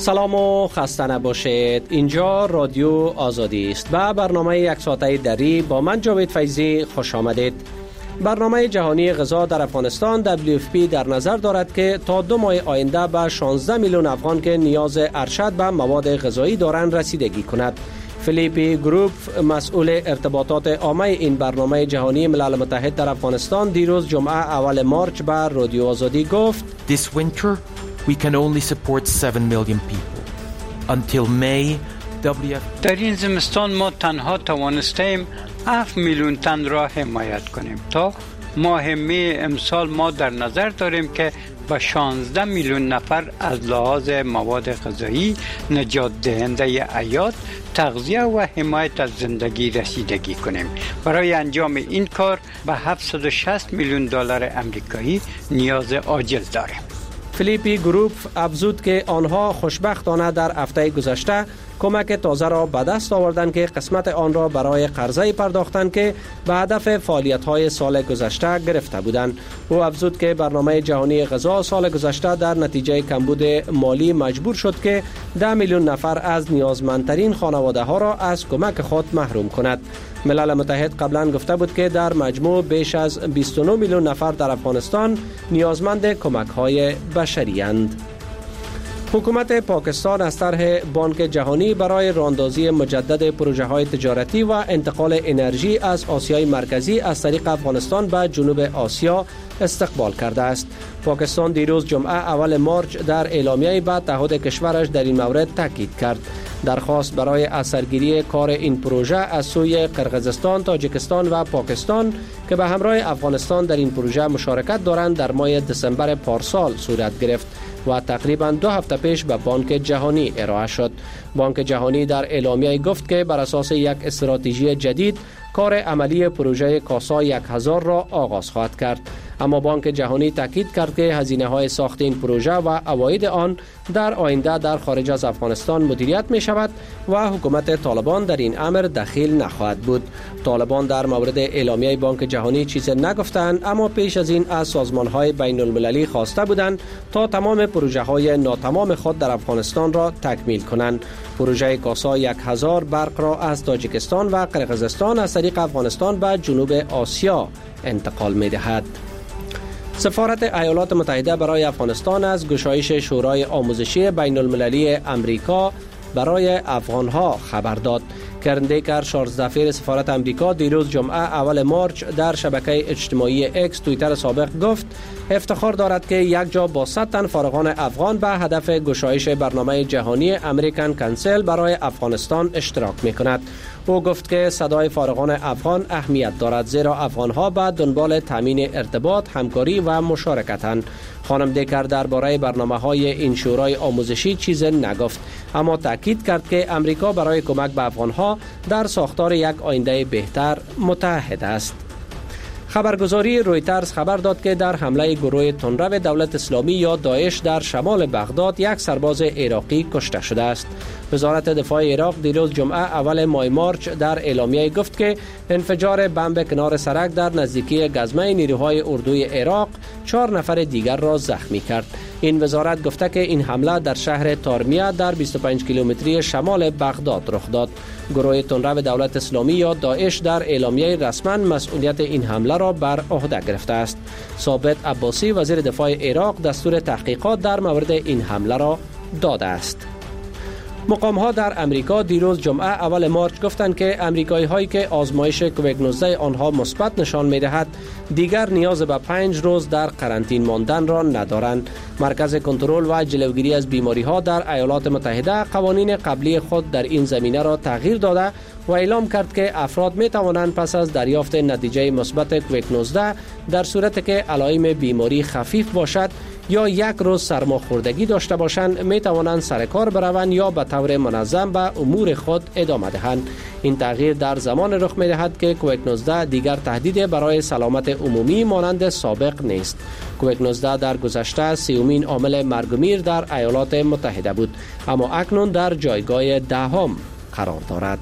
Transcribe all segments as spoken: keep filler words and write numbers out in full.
سلام و خسته نباشید. اینجا رادیو آزادی است و برنامه یک ساعته دری با من جاوید فیضی خوش آمدید. برنامه جهانی غذا در افغانستان دبلیو اف پی در نظر دارد که تا دو ماه آینده به شانزده میلیون افغان که نیاز ارشد به مواد غذایی دارند رسیدگی کند. فیلیپی گروپ مسئول ارتباطات عامه این برنامه جهانی ملل متحد در افغانستان دیروز جمعه اول مارچ به رادیو آزادی گفت This winter we can only support seven million people. Until May دبلیو اف پی در این زمستان ما تنها توانستیم هفت میلیون تن را حمایت کنیم. تا ماه می امسال ما در نظر داریم که با شانزده میلیون نفر از لحاظ مواد غذایی، نجات دهنده حیات، تغذیه و حمایت از زندگی رسیدگی کنیم. برای انجام این کار به هفتصد و شصت میلیون دلار آمریکایی نیاز عاجل داریم. فیلیپی گروپ افزود که آنها خوشبختانه در هفته گذشته کمک تازه را به دست آوردند که قسمت آن را برای قرضه پرداختند که به هدف فعالیت‌های سال گذشته گرفته بودند. او افزود که برنامه جهانی غذا سال گذشته در نتیجه کمبود مالی مجبور شد که ده میلیون نفر از نیازمندترین خانواده‌ها را از کمک خود محروم کند. ملل متحد قبلا گفته بود که در مجموع بیش از بیست و نه میلیون نفر در افغانستان نیازمند کمک‌های بشری اند. حکومت پاکستان از طرح بانک جهانی برای راهاندازی مجدد پروژه‌های تجارتی و انتقال انرژی از آسیای مرکزی از طریق افغانستان به جنوب آسیا استقبال کرده است. پاکستان دیروز جمعه اول مارچ در اعلامیه به تعهد کشورش در این مورد تاکید کرد. درخواست برای اثرگیری کار این پروژه از سوی قرقیزستان، تاجیکستان و پاکستان که به همراه افغانستان در این پروژه مشارکت دارند در ماه دسامبر پارسال صورت گرفت و تقریباً دو هفته پیش به بانک جهانی ارائه شد. بانک جهانی در اعلامیه گفت که بر اساس یک استراتژی جدید کار عملی پروژه کاسا یک هزار را آغاز خواهد کرد. اما بانک جهانی تاکید کرد که هزینه‌های ساخت این پروژه و عواید آن در آینده در خارج از افغانستان مدیریت می شود و حکومت طالبان در این امر دخیل نخواهد بود. طالبان در مورد اعلامیه بانک جهانی چیزی نگفتند، اما پیش از این از سازمان‌های بین المللی خواسته بودند تا تمام پروژه‌های ناتمام خود در افغانستان را تکمیل کنند. پروژه کاسا یک هزار برق را از تاجیکستان و قرقیزستان از طریق افغانستان به جنوب آسیا انتقال می دهد. سفارت ایالات متحده برای افغانستان از گشایش شورای آموزشی بین المللی امریکا برای افغانها خبر داد. کرن دیکر شانزده دفعه سفارت امریکا دیروز جمعه اول مارچ در شبکه اجتماعی اکس توییتر سابق گفت افتخار دارد که یک جا با صد تن فارغان افغان به هدف گشایش برنامه جهانی امریکن کانسل برای افغانستان اشتراک می کند. او گفت که صدای فارغان افغان اهمیت دارد زیرا افغانها به دنبال تامین ارتباط، همکاری و مشارکتند. خانم دیکر درباره برنامه‌های این شورای آموزشی چیز نگفت، اما تاکید کرد که امریکا برای کمک به افغانها در ساختار یک آینده بهتر متحد است. خبرگزاری رویترز خبر داد که در حمله گروه تندرو دولت اسلامی یا داعش در شمال بغداد یک سرباز عراقی کشته شده است. وزارت دفاع عراق دیروز جمعه اول ماه مارچ در اعلامیه گفت که انفجار بمب کنار سرک در نزدیکی گزمه نیروهای اردوی عراق چهار نفر دیگر را زخمی کرد. این وزارت گفته که این حمله در شهر تارمیه در بیست و پنج کیلومتری شمال بغداد رخ داد. گروه تندرو دولت اسلامی یا داعش در اعلامیه رسما مسئولیت این حمله را بر عهده گرفته است. ثابت عباسی وزیر دفاع عراق دستور تحقیقات در مورد این حمله را داده است. مقام‌ها در امریکا دیروز جمعه اول مارچ گفتند که امریکایی هایی که آزمایش کووید نوزده آنها مثبت نشان می‌دهد دیگر نیاز به پنج روز در قرنطین ماندن را ندارند. مرکز کنترل و جلوگیری از بیماری‌ها در ایالات متحده قوانین قبلی خود در این زمینه را تغییر داده و اعلام کرد که افراد می توانند پس از دریافت نتیجه مثبت کووید نوزده در صورتی که علائم بیماری خفیف باشد یا یک روز سرماخوردگی داشته باشند می توانند سر کار بروند یا به طور منظم به امور خود ادامه دهند. این تغییر در زمان رخ می دهد که کووید نوزده دیگر تهدید برای سلامت عمومی مانند سابق نیست. کووید نوزده در گذشته سیومین عامل مرگ و میر در ایالات متحده بود، اما اکنون در جایگاه دهم قرار دارد.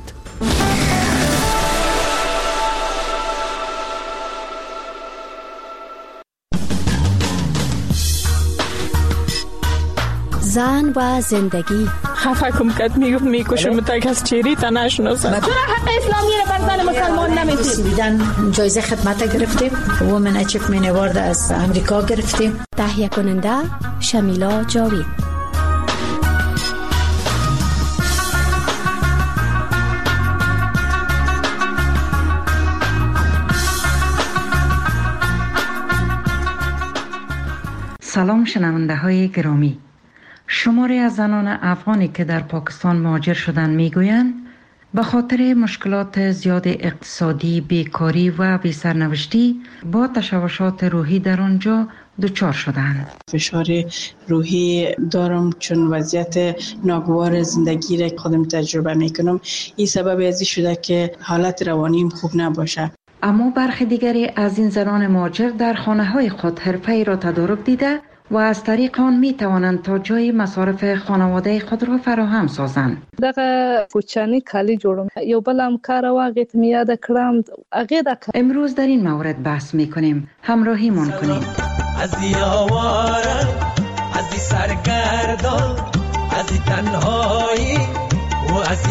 زن و زندگی. خفه کم کت میگفت میکشم تا کس چیری تا نشناسم. چرا حق اسلامی رو بر زن مسلمان نمیدید؟ دیدن جایزه خدمت گرفتیم، وومن اچیومنت اوارد از امریکا گرفتیم. تهیه کننده شمیلا جاوید. سلام شنونده های گرامی. شماری از زنان افغانی که در پاکستان مهاجر شدند میگویند به خاطر مشکلات زیاد اقتصادی، بیکاری و بی سرنوشتی با تشوشات روحی در آنجا دچار شدند. فشار روحی دارم چون وضعیت ناگوار زندگی را خودم تجربه میکنم. این سبب ازی شده که حالت روانیم خوب نباشه. اما برخی دیگری از این زنان مهاجر در خانه های خود حرفه‌ای را تدارک دیده و از طریق آن می توانند تا جای مصارف خانواده خود را فراهم سازند. دغه پوچانی کالی جوړم یو بل هم کار واغت میاد کړم هغه د امروز در این مورد بحث می کنیم. همراهی من کنید. از یاوارم از سرگردان از تنهایی و از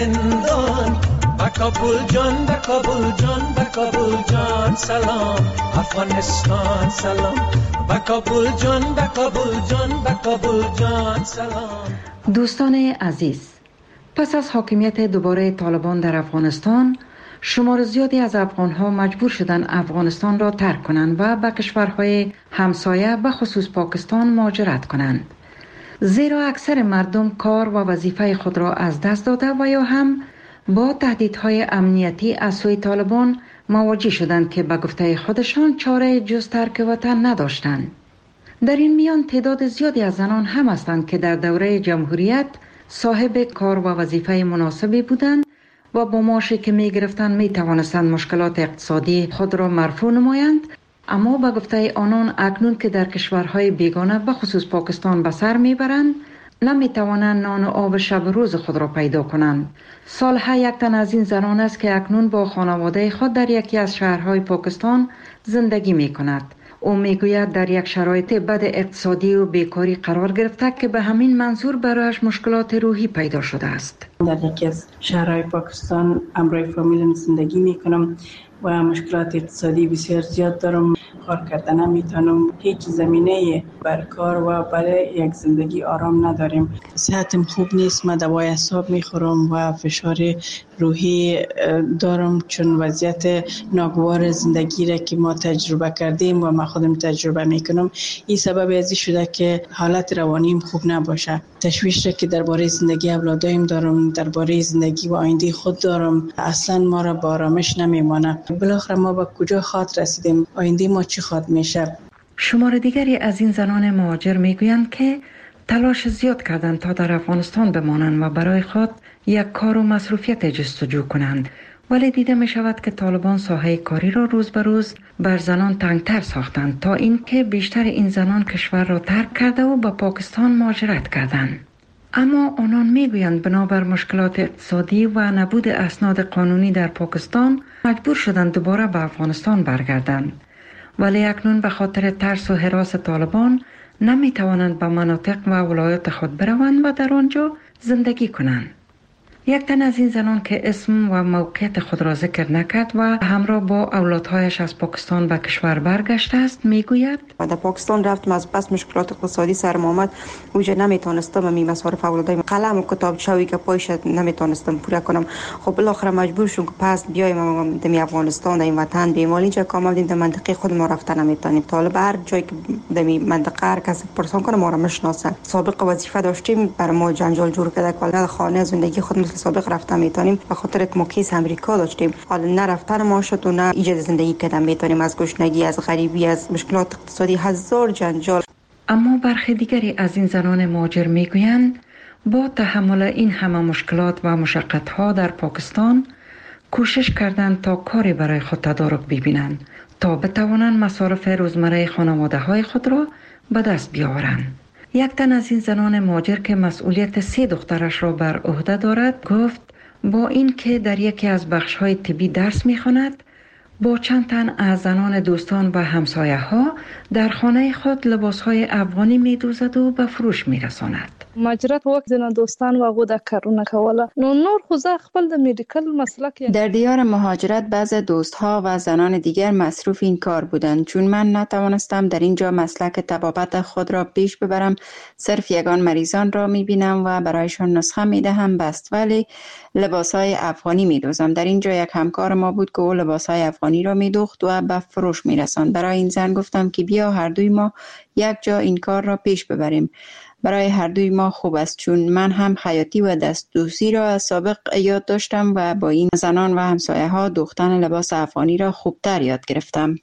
زندان با کابل جان با کابل جان با کابل جان سلام افغانستان سلام با کابل جان با کابل جان با کابل جان سلام. دوستان عزیز، پس از حاکمیت دوباره طالبان در افغانستان، شمار زیادی از افغان‌ها مجبور شدند افغانستان را ترک کنند و به کشورهای همسایه به خصوص پاکستان مهاجرت کنند. زیرا اکثر مردم کار و وظیفه خود را از دست داده و یا هم با تهدیدهای امنیتی از سوی طالبان مواجه شدند که به گفته خودشان چاره جز ترک وطن نداشتند. در این میان تعداد زیادی از زنان هم هستند که در دوره جمهوریت صاحب کار و وظیفه مناسبی بودند و با معاشی که می گرفتند می توانستند مشکلات اقتصادی خود را مرفوع نمایند، اما به گفته آنان اکنون که در کشورهای بیگانه به خصوص پاکستان به سر می برند نمی توانند نان و آب شب روز خود را پیدا کنند. سالها یک تن از این زنان است که اکنون با خانواده خود در یکی از شهرهای پاکستان زندگی می کند. او می گوید در یک شرایط بد اقتصادی و بیکاری قرار گرفته که به همین منظور برایش مشکلات روحی پیدا شده است. در یکی از شهرهای پاکستان همراه فامیلم زندگی می کنم و مشکلات اقتصادی بسیار زیاد دارم. کار کردن نمیتونم، هیچ زمینه بر کار و برای یک زندگی آرام نداریم. صحتم خوب نیست، من دوای اعصاب میخورم و فشار روحی دارم چون وضعیت ناگوار زندگی را که ما تجربه کردیم و من خودم تجربه میکنم این سبب ازی شده که حالت روانیم خوب نباشه. تشویش را که درباره زندگی اولادایم دارم، درباره زندگی و آینده خود دارم، اصلا ما را با آرامش نمیمانه. بالاخره ما به کجا خواهد رسیدیم؟ آینده ما چی خواهد میشه؟ شمار دیگری از این زنان مهاجر میگویند که تلاش زیاد کردند تا در افغانستان بمانند و برای خود یک کار و مصروفیت جستجو کنند، ولی دیده می شود که طالبان ساحه کاری را روز به روز بر زنان تنگتر ساختند تا اینکه بیشتر این زنان کشور را ترک کرده و به پاکستان مهاجرت کردند. اما آنان میگویند بنابر مشکلات اقتصادی و نبود اسناد قانونی در پاکستان مجبور شدند دوباره به افغانستان برگردند، ولی اکنون به خاطر ترس و هراس طالبان نمی توانند به مناطق و ولایات خود بروند و در آنجا زندگی کنند. یک تن از این زنان که اسم و موقعیت خود را ذکر نکرد و همراه با اولادهایش از پاکستان به کشور برگشته است میگوید در پاکستان رفتم، از بس مشکلات اقتصادی سرم آمد، اوجه نمیتونستم می مصارف اولادایم قلم و کتاب چاوی که پایش نمیتونستم پوره کنم. خب بالاخره مجبور شدم که پس بیایم دمی افغانستان در این وطن بیمال اینجا که آمدیم در منطقه خود ما رفتن نمیتونیم. طالب هر جایی که دمی منطقه هر کسی پرسان کنه ما را میشناسه. سابق وظیفه داشتیم، بر ما جنجال جور کرده که خانه زندگی خود سابق رفتن میتونیم به خاطر که ما کیس امریکا داشتیم. حالا نه رفتن ما شد و نه ایجاد زندگی کردن میتونیم، از گشنگی، از غریبی، از مشکلات اقتصادی، هزار جنجال. اما برخی دیگری از این زنان مهاجر میگویند با تحمل این همه مشکلات و مشقت‌ها در پاکستان کوشش کردند تا کاری برای خود تدارک ببینند تا بتوانند مصارف روزمره خانواده‌های خود را به دست بیاورند. یک تن از این زنان مهاجر که مسئولیت سه دخترش را بر عهده دارد گفت با این که در یکی از بخش‌های طبی درس می‌خواند، با چند تن از زنان دوستان و همسایه‌ها در خانه خود لباس‌های افغانی می‌دوزد و به فروش می‌رساند. مهاجرت وخت نه دوستان واغو د کارونه کوله نو نور خو زه خپل د میډیکل مسلک. در دیار مهاجرت بعض دوستها و زنان دیگر مصروف این کار بودند. چون من نتوانستم در اینجا مسلک طبابت خود را پیش ببرم، صرف یگان مریضان را میبینم و برایشان نسخه میدهم بست، ولی لباسهای افغانی میدوزم. در اینجا یک همکار ما بود که او لباسهای افغانی را میدوخت و به فروش میرساند. برای این زن گفتم که بیا هر دوی ما یک جا این کار را پیش ببریم. برای هر دوی ما خوب است، چون من هم خیاطی و دستدوزی را از سابق یاد داشتم و با این زنان و همسایه ها دوختن لباس افغانی را خوبتر یاد گرفتم.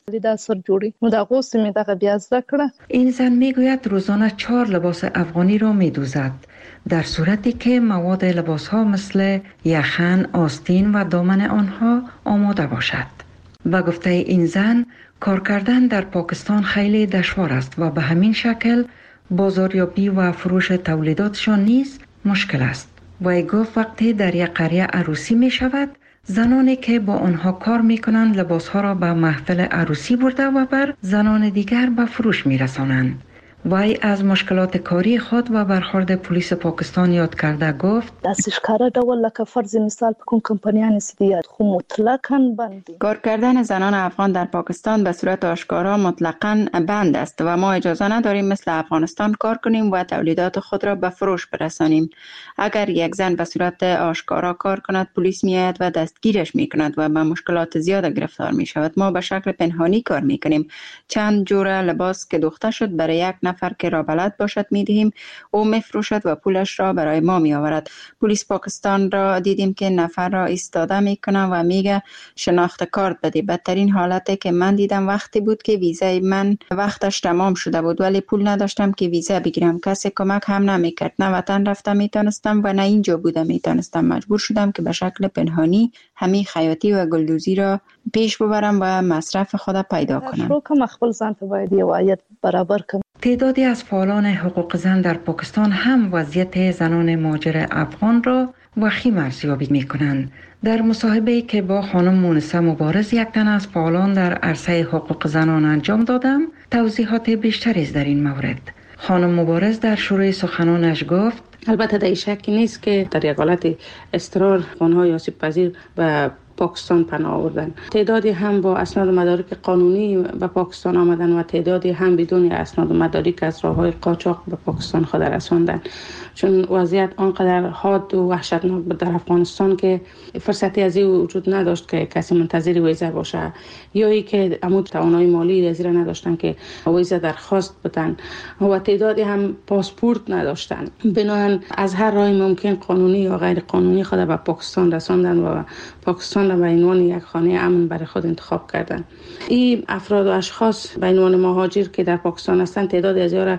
این زن میگوید روزانه چهار لباس افغانی را میدوزد، در صورتی که مواد لباس ها مثل یخن، آستین و دامن آنها آماده باشد. و گفته این زن کار کردن در پاکستان خیلی دشوار است و به همین شکل بازاریابی و فروش تولیداتشان نیز مشکل است. و ای گفت وقتی در یک قریه عروسی می شود، زنانی که با آنها کار می کنند لباس ها را به محفل عروسی برده و بر زنان دیگر به فروش می رسانند. وی از مشکلات کاری خود و برخورد پلیس پاکستان یاد کرده گفت دستش کاره دول لکه فرض مثال بکن کمپانیان سیدیات خو مطلقاً بندی. کار کردن زنان افغان در پاکستان به صورت آشکارا مطلقاً بند است و ما اجازه نداریم مثل افغانستان کار کنیم و تولیدات خود را به فروش برسانیم. اگر یک زن به صورت آشکارا کار کند، پلیس میآید و دستگیرش میکند و به مشکلات زیاد گرفتار می شود. ما به شکل پنهانی کار میکنیم. چند جوره لباس که دوخته شد برای یک نفر که را بلد باشد میدهیم، او میفروشد و پولش را برای ما می آورد. پلیس پاکستان را دیدیم که نفر را ایستاده میکنه و میگه شناخت کارت بده. بدترین حالتی که من دیدم وقتی بود که ویزای من وقتش تمام شده بود ولی پول نداشتم که ویزا بگیرم. کسی کمک هم نمیکرد. نه وطن رفتم میتونستم و نه اینجا بودم میتونستم. مجبور شدم که به شکل پنهانی همین خیاطی و گلدوزی را پیش ببرم و مصرف خود پیدا کنم. شو کم خپل ځان ته باید یو برابر کم. تعدادی از فعالان حقوق زن در پاکستان هم وضعیت زنان مهاجر افغان را وخیم ارزیابی می کنند. در مصاحبه‌ای که با خانم مونسه مبارز، یک تن از فعالان در عرصه حقوق زنان انجام دادم، توضیحات بیشتری در این مورد. خانم مبارز در شروع سخنانش گفت البته در شکی نیست که در یک حالت اضطرار افغان‌های آسیب پذیر و پاکستان پناه آوردن. تعدادی هم با اسناد و مدارک قانونی به پاکستان آمدن و تعدادی هم بدون اسناد و مدارک از راه‌های قاچاق به پاکستان خود رساندن. چون وضعیت آنقدر حاد و وحشتناک بود در افغانستان که فرصتی از این وجود نداشت که کسی منتظر ویزا باشه، یا ای که عمود توانایی مالی از این نداشتن که ویزا درخواست بدن و تعدادی هم پاسپورت نداشتن. بنابراین از هر راه ممکن قانونی یا غیر قانونی خود به پاکستان رساندن و پاکستان را به عنوان یک خانه امن برای خود انتخاب کردن. این افراد و اشخاص به عنوان مهاجر که در پاکستان هستند، تعداد از آنها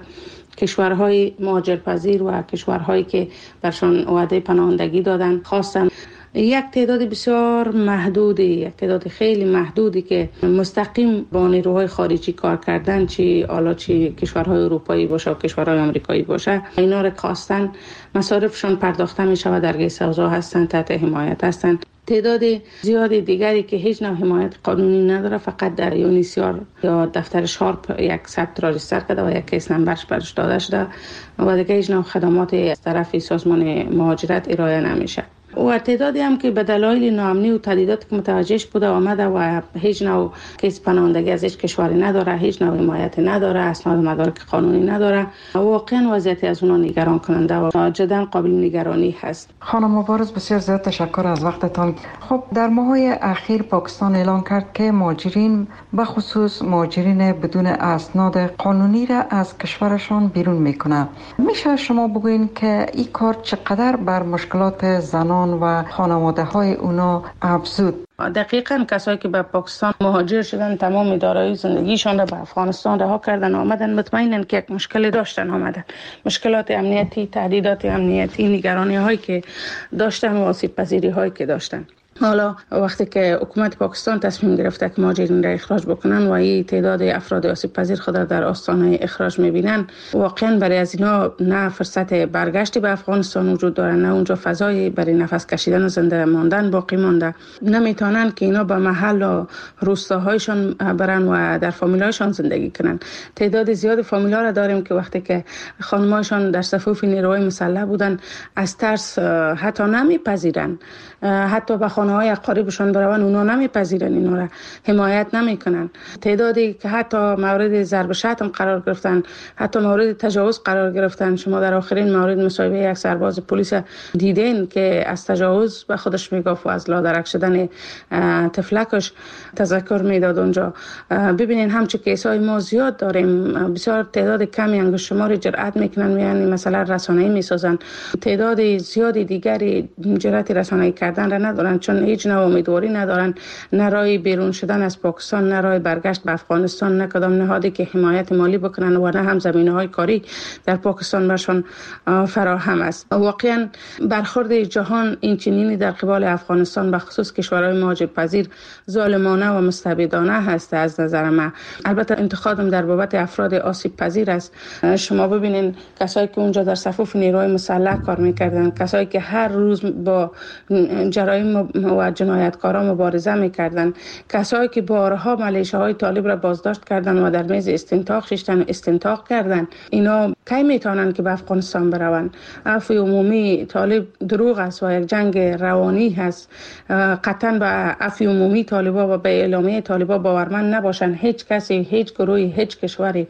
کشورهای مهاجرپذیر و کشورهایی که برشان وعده پناهندگی دادن خواستن. یک تعداد بسیار محدودی، یک تعداد خیلی محدودی که مستقیم با نیروهای خارجی کار کردن، چی حالا چی کشورهای اروپایی باشه و کشورهای آمریکایی باشه، اینا را خواستن مصارفشان پرداخته می شود، در گیس اوضاع هستن، تحت حمایت هستن. تعداد زیادی دیگری که هیچ نوع حمایت قانونی نداره، فقط در یونیسیار یا دفتر شارپ یک ثبت را ریجستر کرده و یک کیس نمبرش برش داده شده و دیگه هیچ نوع خدمات از طرف سازمان مهاجرت ارائه نمیشه. و تعدادی هم که به دلایل ناامنی و تهدیداتی که متوجهش بوده آمده و هیچ نوع کیس پناهندگی از هیچ کشوری نداره، هیچ نوع حمایت نداره، اسناد و مدارک قانونی نداره، واقعا وضعیت از اونها نگران کننده و جدا قابل نگرانی هست. خانم مبارز، بسیار زیاد تشکر از وقتتان. خب در ماه‌های اخیر پاکستان اعلام کرد که مهاجرین، به خصوص مهاجرین بدون اسناد قانونی را از کشورشان بیرون میکنه. میشه شما بگوین که این کار چقدر بر مشکلات زنان و خانواده های اونا افزود؟ دقیقاً کسایی که به پاکستان مهاجر شدن تمام دارایی زندگیشان را به افغانستان رها کردن آمدن، مطمئنن که یک مشکل داشتن آمدن، مشکلات امنیتی، تهدیدات امنیتی، نگرانی هایی که داشتن و آسیب پذیری هایی که داشتن. حالا وقتی که حکومت پاکستان تصمیم گرفته که مهاجرین را اخراج بکنن و این تعداد افراد آسیب پذیر خود را در آستانه اخراج میبینن، واقعا برای از اینا نه فرصت برگشتی به افغانستان وجود داره، نه اونجا فضایی برای نفس کشیدن و زنده ماندن باقی مانده. نمیتونن که اینا به محل و روستاهایشان برن و در فامیلایشان زندگی کنن. تعداد زیاد فامیلا را داریم که وقتی که خانمایشان در صفوف نیروهای مسلح بودن از ترس حتی نمیپذیرن، حتی به خانه های اقاربشان برون اونا نمیپذیرن، اینا را حمایت نمیکنن. تعدادی که حتی مورد ضرب شتم قرار گرفتن، حتی مورد تجاوز قرار گرفتن. شما در آخرین مورد مصاحبه یک سرباز پلیس دیدین که از تجاوز به خودش میگفت و از لادرک شدن طفلکش تذکر میداد اونجا. ببینین همچه کیسای ما زیاد داریم، بسیار تعداد کمی انگشت شماری جرأت میکنن میان مثلا رسانه‌ای میسازن، تعداد زیادی دیگری جرأت رسانه‌ای کردن را ندارن چون هیچ نوع امیدواری ندارن، نه راه بیرون شدن از پاکستان، نه راه برگشت به افغانستان، نه کدام نهادی که حمایت مالی بکنن و نه هم زمینه‌های کاری در پاکستان برشان فراهم است. واقعا برخورد جهان این چنینی در قبال افغانستان به خصوص کشورهای مهاجرپذیر ظالمانه و مستبدانه هست از نظر من. البته انتقادم در بابت افراد آسیب پذیر است. شما ببینین کسایی که اونجا در صفوف نیروهای مسلح کار میکردن، کسایی که هر روز با جرایم و جنایتکاران مبارزه میکردن، کسایی که بارها ملیشه‌های طالب را بازداشت کردن و در میز استنطاق ششتن استنطاق کردن، اینا کی میتونن که به افغانستان برون؟ عفو عمومی طالب دروغ است و یک جنگ روانی هست. قطعا به عفو عمومی طالبا و به اعلامیه طالبا باورمند نباشن. هیچ کسی، هیچ گروهی، هیچ کشوری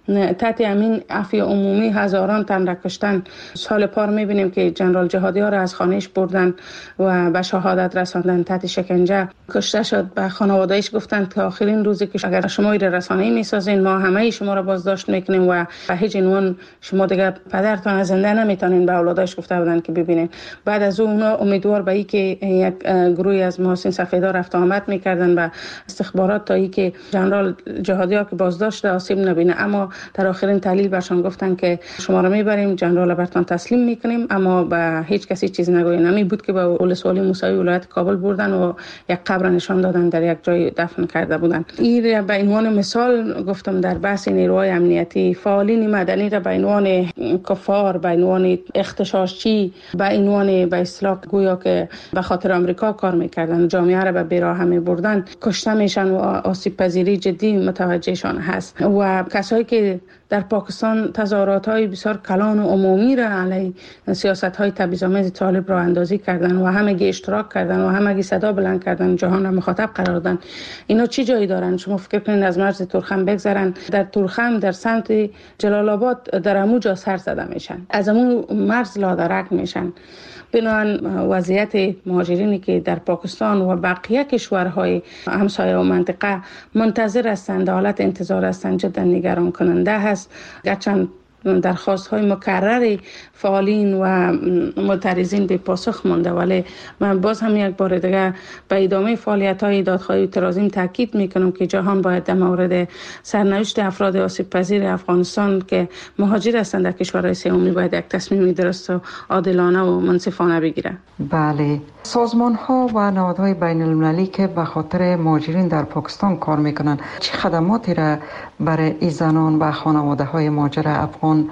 تحت امین عفو عمومی هزاران تن را کشتن. سال پار میبینیم که جنرال جهادی ها را از خانهش بردن و به شهادت رساندن، تحت شکنجه کشته شد. به خانوادهش گفتن که آخرین روزی که اگر شما این رسانه‌ای میسازین ما همه شما را بازداشت میکنیم و به هیچ عنوان شما دیگه پدرتان زنده نمیتونین. به اولادش گفته بودن که ببینین. بعد از اون اونا امیدوار به اینکه یک گروهی از محسن سفیدا رفت آمد میکردن به استخبارات تا اینکه جنرال جهادی ها که بازداشت آسیب نبینه، اما در آخرین تحلیل برشان گفتن که شما را میبریم جنرال برتان تسلیم میکنیم، اما به هیچ کسی چیز نگویین. نمی بود که به ولسوالی موسوی ولایت کابل بردن و یک قبر نشان دادن، در یک جای دفن کرده بودن. این به عنوان مثال گفتم در بحث نیروهای امنیتی. فعالین مدنی را به عنوان کفار، به عنوان اغتشاشچی، به عنوان به اصطلاح گویا که به خاطر آمریکا کار میکردن، جامعه را به بیراه میبردن، کشته میشن و آسیب پذیری جدی متوجهشان هست. و کسایی که در پاکستان تظاهرات‌های بسیار کلان و عمومی را علیه سیاست‌های تبعیض‌آمیز طالب را اندازی کردن و همگی اشتراک کردن و همگی صدا بلند کردن، جهان را مخاطب قرار دادن. اینا چی جایی دارن؟ شما فکر کنید از مرز تورخم بگذرن، در تورخم در سمت جلال آباد در اموجا سر زده میشن، از امون مرز لادرک میشن. بنابراین وضعیت مهاجرینی که در پاکستان و بقیه کشورهای همسایه و منطقه منتظر هستند، حالت انتظار هستند، جدا نگران کننده هست. گرچند درخواست های مکرر فعالین و معترضین به پاسخ مانده، ولی من باز هم یک بار دیگه به ادامه فعالیت های دادخواهی اعتراضی تاکید میکنم که جهان باید در مورد سرنوشت افراد آسیب پذیر افغانستان که مهاجر هستند در کشورهای سومی باید یک تصمیم درست و عادلانه و منصفانه بگیره. بله، سازمان ها و نهادهای بین المللی که به خاطر مهاجرین در پاکستان کار میکنند چه خدماتی را برای این زنان و خانواده های مهاجر افغان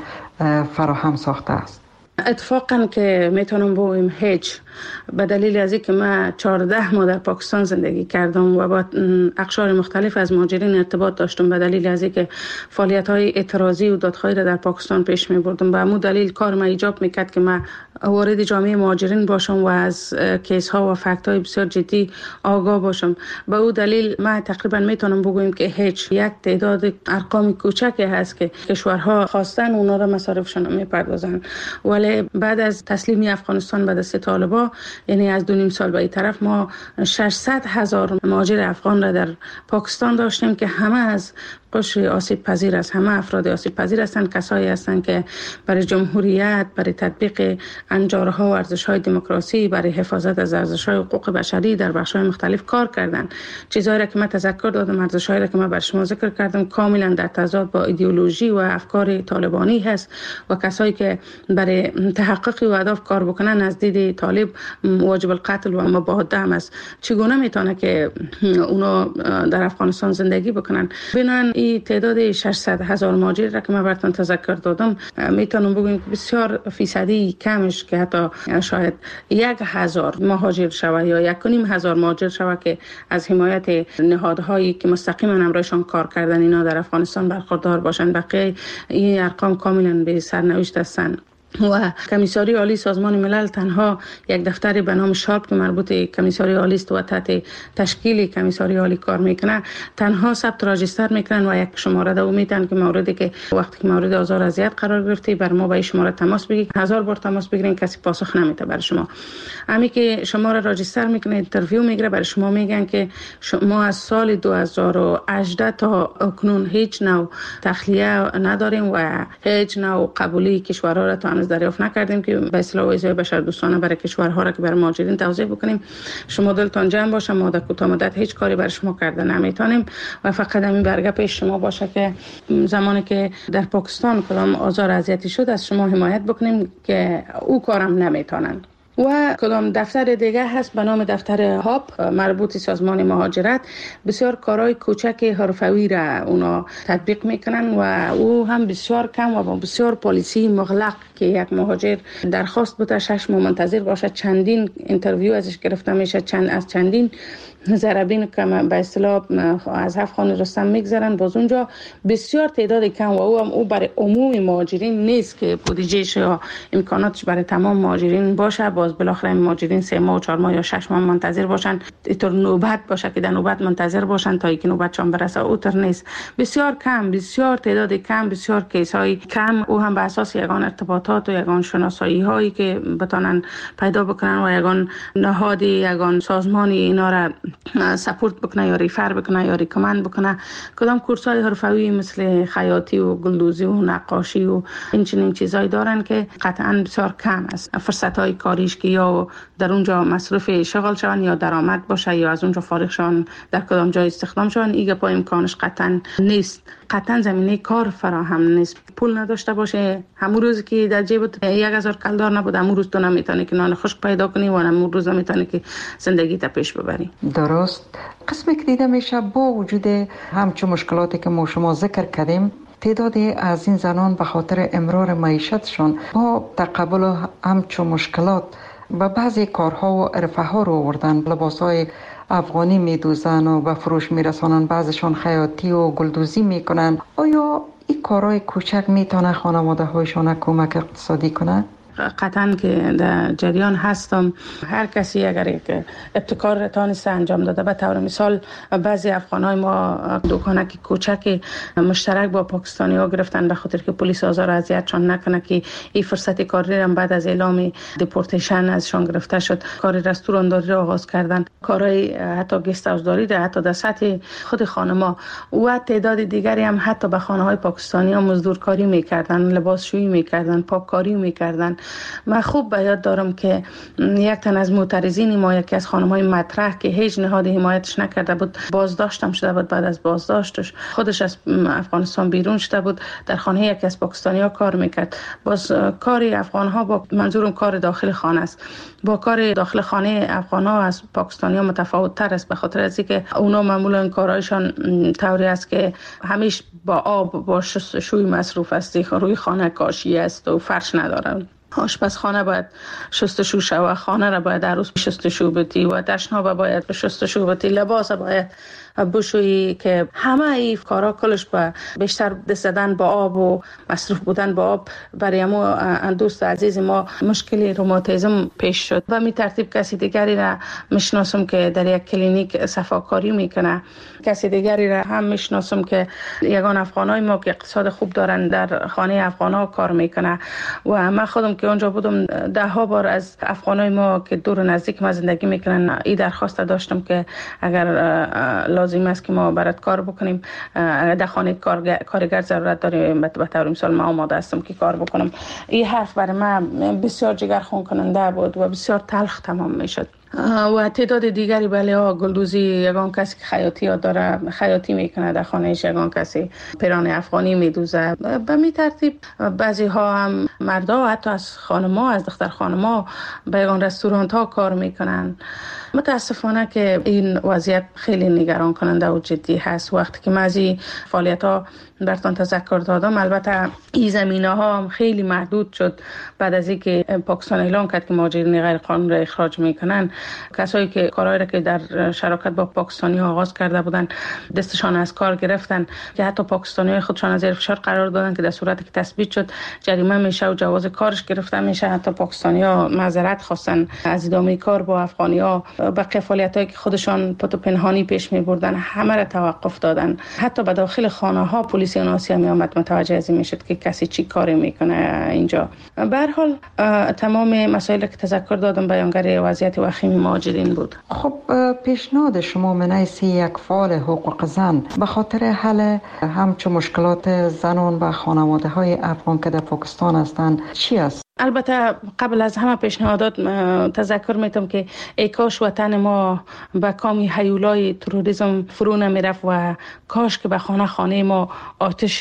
فراهم ساخته است؟ اتفاقا که میتونم بگویم هیچ، به دلیل از اینکه من چهارده ماه در پاکستان زندگی کردم و با اقشار مختلف از مهاجرین ارتباط داشتم، به دلیل از اینکه فعالیت‌های اعتراضی و دادخواهی را در پاکستان پیش می‌بردم، به همون دلیل کار ما ایجاب می‌کرد که من وارد جامعه مهاجرین باشم و از کیس‌ها و فکت‌های بسیار جدی آگاه باشم. به اون دلیل من تقریبا میتونم بگویم که هیچ، یک تعداد ارقام کوچکی هست که کشورها خواستن اونا را مصارفشون میپردازن، ولی بعد از تسلیم افغانستان به دست طالبان، یعنی از دو نیم سال به این طرف، ما ششصد هزار مهاجر افغان را در پاکستان داشتیم که همه از قشر آسیب پذیر است، همه افراد آسیب پذیر هستند، کسایی هستند که برای جمهوریت، برای تطبیق انجارها و ارزش‌های دموکراسی، برای حفاظت از ارزش‌های حقوق بشری در بخش‌های مختلف کار کردند. چیزایی را که من تذکر دادم، ارزش‌هایی را که من بر شما ذکر کردم، کاملا در تضاد با ایدئولوژی و افکار طالبانی هست و کسایی که برای تحقق اهداف کار بکنن از دید طالب واجب القتل و مباهده هم است. چگونه میتونه که اونا در افغانستان زندگی بکنن؟ بنان این تعداد ششصد هزار مهاجر را که من براتون تذکر دادم میتونم بگویم که بسیار فیصدی کمش که حتی شاید یک هزار مهاجر شوه یا یک و نیم هزار مهاجر شوه که از حمایت نهادهایی که مستقیما همراهشان کار کردن اینا در افغانستان برخوردار باشند. بقیه این ارقام کاملا به سرنوشت هستند. و کمیساری عالی سازمان ملل تنها یک دفتر به نام شارپ که مربوط کمیساری عالی است و تحت تشکیل کمیساری عالی کار میکنه تنها ثبت راجستر میکنن و یک شماره دو میدن که موردی که وقتی که مورد آزار اذیت قرار گرفتی بر ما به شماره تماس بگیرید. هزار بار تماس بگیرین کسی پاسخ نمیده بر شما. همین که شما را راجستر میکنه اینترویو میگیره بر شما میگن که شما از سال دو هزار و هجده تا اکنون هیچ نوع تخلیه نداریم و هیچ نوع قبولی کشورها را تا هنوز دریافت نکردیم که به اصطلاح ویزای بشردوستانه برای کشورها را که برای مهاجرین توزیع بکنیم. شما دلتان جمع باشه، ما در کوتاه مدت هیچ کاری برای شما کرده نمیتونیم و فقط همین برگه پیش شما باشه که زمانی که در پاکستان کدام آزار اذیتی شد از شما حمایت بکنیم که او کارم نمیتونن. و کدام دفتر دیگه هست به نام دفتر هاپ مربوط سازمان مهاجرت. بسیار کارهای کوچک حرفوی را اونا تطبیق میکنن و او هم بسیار کم و بسیار پالیسی مغلق که یک مهاجر درخواست بده شش ماه منتظر باشه، چندین اینترویو ازش گرفته میشه، چند از چندین ضربین که به اصطلاح از هفت خانه رستم میگذرن باز اونجا بسیار تعداد کم و او هم او برای عموم مهاجرین نیست که بودجهش یا امکاناتش برای تمام مهاجرین باشه. باز بالاخره مهاجرین سه ماه و چهار ماه یا شش ماه منتظر باشن، اینطور نوبت باشه که در نوبت منتظر باشن تا اینکه نوبتشون برسه، اوتر نیست. بسیار کم، بسیار تعداد کم، بسیار کیس های کم، او هم به اساس یگان ارتباطات و یگان شناسایی هایی که بتونن پیدا بکنن و یگان نهادی یگان سازمانی اینا را سپورت بکنه یا ریفر بکنه یا ریکمند بکنه. کدام کورس‌های حرفوی مثل خیاطی و گلدوزی و نقاشی و این چنین چیزایی دارن که قطعا بسیار کم است. فرصت‌های کاریش که یا در اونجا مصرف شغل شون یا درآمد باشه یا از اونجا فارغ شون در کدام جای استخدام شون، ایگه پای امکانش قطعا نیست. قطعا زمینه کار فراهم نیست. پول نداشته باشه، همون روز که در جیبت یک هزار کلدار نبود، همون روز تو نمیتونی که نان خشک پیدا کنی و همون روز نمیتونی که زندگی تا پیش ببری. درست. قسمی که دیده میشه با وجود همچون مشکلاتی که ما شما ذکر کردیم، تعدادی از این زنان به خاطر امرار معیشتشون با تقبل همچون مشکلات و بعضی کارها و عرفه ها رو آوردن. لباسای افغانی میدوزن و به فروش میرسانن، بعضشان خیاطی و گلدوزی میکنن. آیا این کارهای کوچک میتونه خانواده هایشان کمک اقتصادی کنه؟ قطعا که در جریان هستم. هر کسی اگر یک ابتکار تانسته انجام داده، به طور مثال بعضی افغانای ما دکانک کوچک مشترک با پاکستانی ها گرفتن به خاطر که پلیس آزار اذیتشان نکنه که این فرصت کاری هم بعد از اعلام دیپورتیشن ازشان گرفته شد کار رستورانداری را آغاز کردن، کارهای حتی گست هاوس داری در حتی در سطح خود خانما و تعداد دیگری هم حتی به خانه های پاکستانی ها مزدورکاری میکردن، لباسشویی میکردن، پاککاری میکردن. من خوب به یاد دارم که یک تن از معترضین ما، یکی از خانم‌های مطرح که هیچ نهادی حمایتش نکرده بود، بازداشتم شده بود. بعد از بازداشتش خودش از افغانستان بیرون شده بود، در خانه یکی از پاکستانی‌ها کار میکرد. باز کاری افغان‌ها با منظورم کار داخل خانه است، با کار داخل خانه افغان‌ها از پاکستانی‌ها متفاوت‌تر است، به خاطر از اینکه اونا معمولاً کارهایشان طوری است که همیشه با آب با شستشوی مصروف است، روی خانه کاشی است و فرش ندارن. آشپزخانه باید شستشو شود، خانه را باید عروس شستشو بتی و دشنا باید شستشو بتی، لباس باید بشویی که همه این کارا کلش با بیشتر دست زدن با آب و مصروف بودن با آب برای ما دوست عزیز ما مشکلی روماتیسم پیش شد و می ترتیب کسی دیگری را میشناسم که در یک کلینیک صفاکاری میکنه، کسی دیگری را هم میشناسم که یگان افغانای ما که اقتصاد خوب دارن در خانه افغانا کار میکنه و من خودم که اونجا بودم ده ها بار از افغانای ما که دور نزدیک ما زندگی میکنن این درخواست داشتم که اگر لازم است که ما برات کار بکنیم، در خانه کارگر ضرورت داریم، به طور مثال ما آماده هستم که کار بکنم. این حرف برای من بسیار جگرخون کننده بود و بسیار تلخ تمام میشد. و تعداد دیگری بله ها گلدوزی یگان کسی که خیاطی ها داره خیاطی میکنه در خانهش، یگان کسی پیران افغانی میدوزه. به می ترتیب بعضی ها هم مردا حتی از خانما از دختر خانما به یگان رستورانت ها کار میکنن. متاسفانه که این وضعیت خیلی نگران کننده و جدی هست. وقتی که بعضی فعالیت ها براتون تذکر دادم، البته این زمینه ها هم خیلی محدود شد بعد از اینکه پاکستان اعلام کرد که مهاجرین غیر قانونی را اخراج میکنن. کسایی که کارهایی را که در شراکت با پاکستانی ها آغاز کرده بودن دستشان از کار گرفتن که حتی پاکستانی های خودشان از زیر فشار قرار دادن که در صورتی که تثبیت شد جریمه میشه و جواز کارش گرفته میشه. حتی پاکستانی ها معذرت خواستن از ادامه کار با افغانی ها. بقیه فعالیتایی که خودشان پتو پنهانی پیش میبردن همه را توقف دادن. حتی به داخل خانه ها پلیس ناسی می آمد متوجه از این میشد که کسی چی کاری میکنه اینجا. به هر حال تمام مسائل که تذکر دادم بیانگر وضعیت وخیم مهاجرین بود. خب پیشنهاد شما من حیث یک فعال حقوق زن به خاطر حل همچون مشکلات زنان و خانواده های افغان که در پاکستان هستند چی است؟ البته قبل از همه پیشنهادات تذکر میتم که ای کاش وطن ما به کامی هیولای تروریسم فرو نمیرفت و کاش که به خانه خانه ما آتش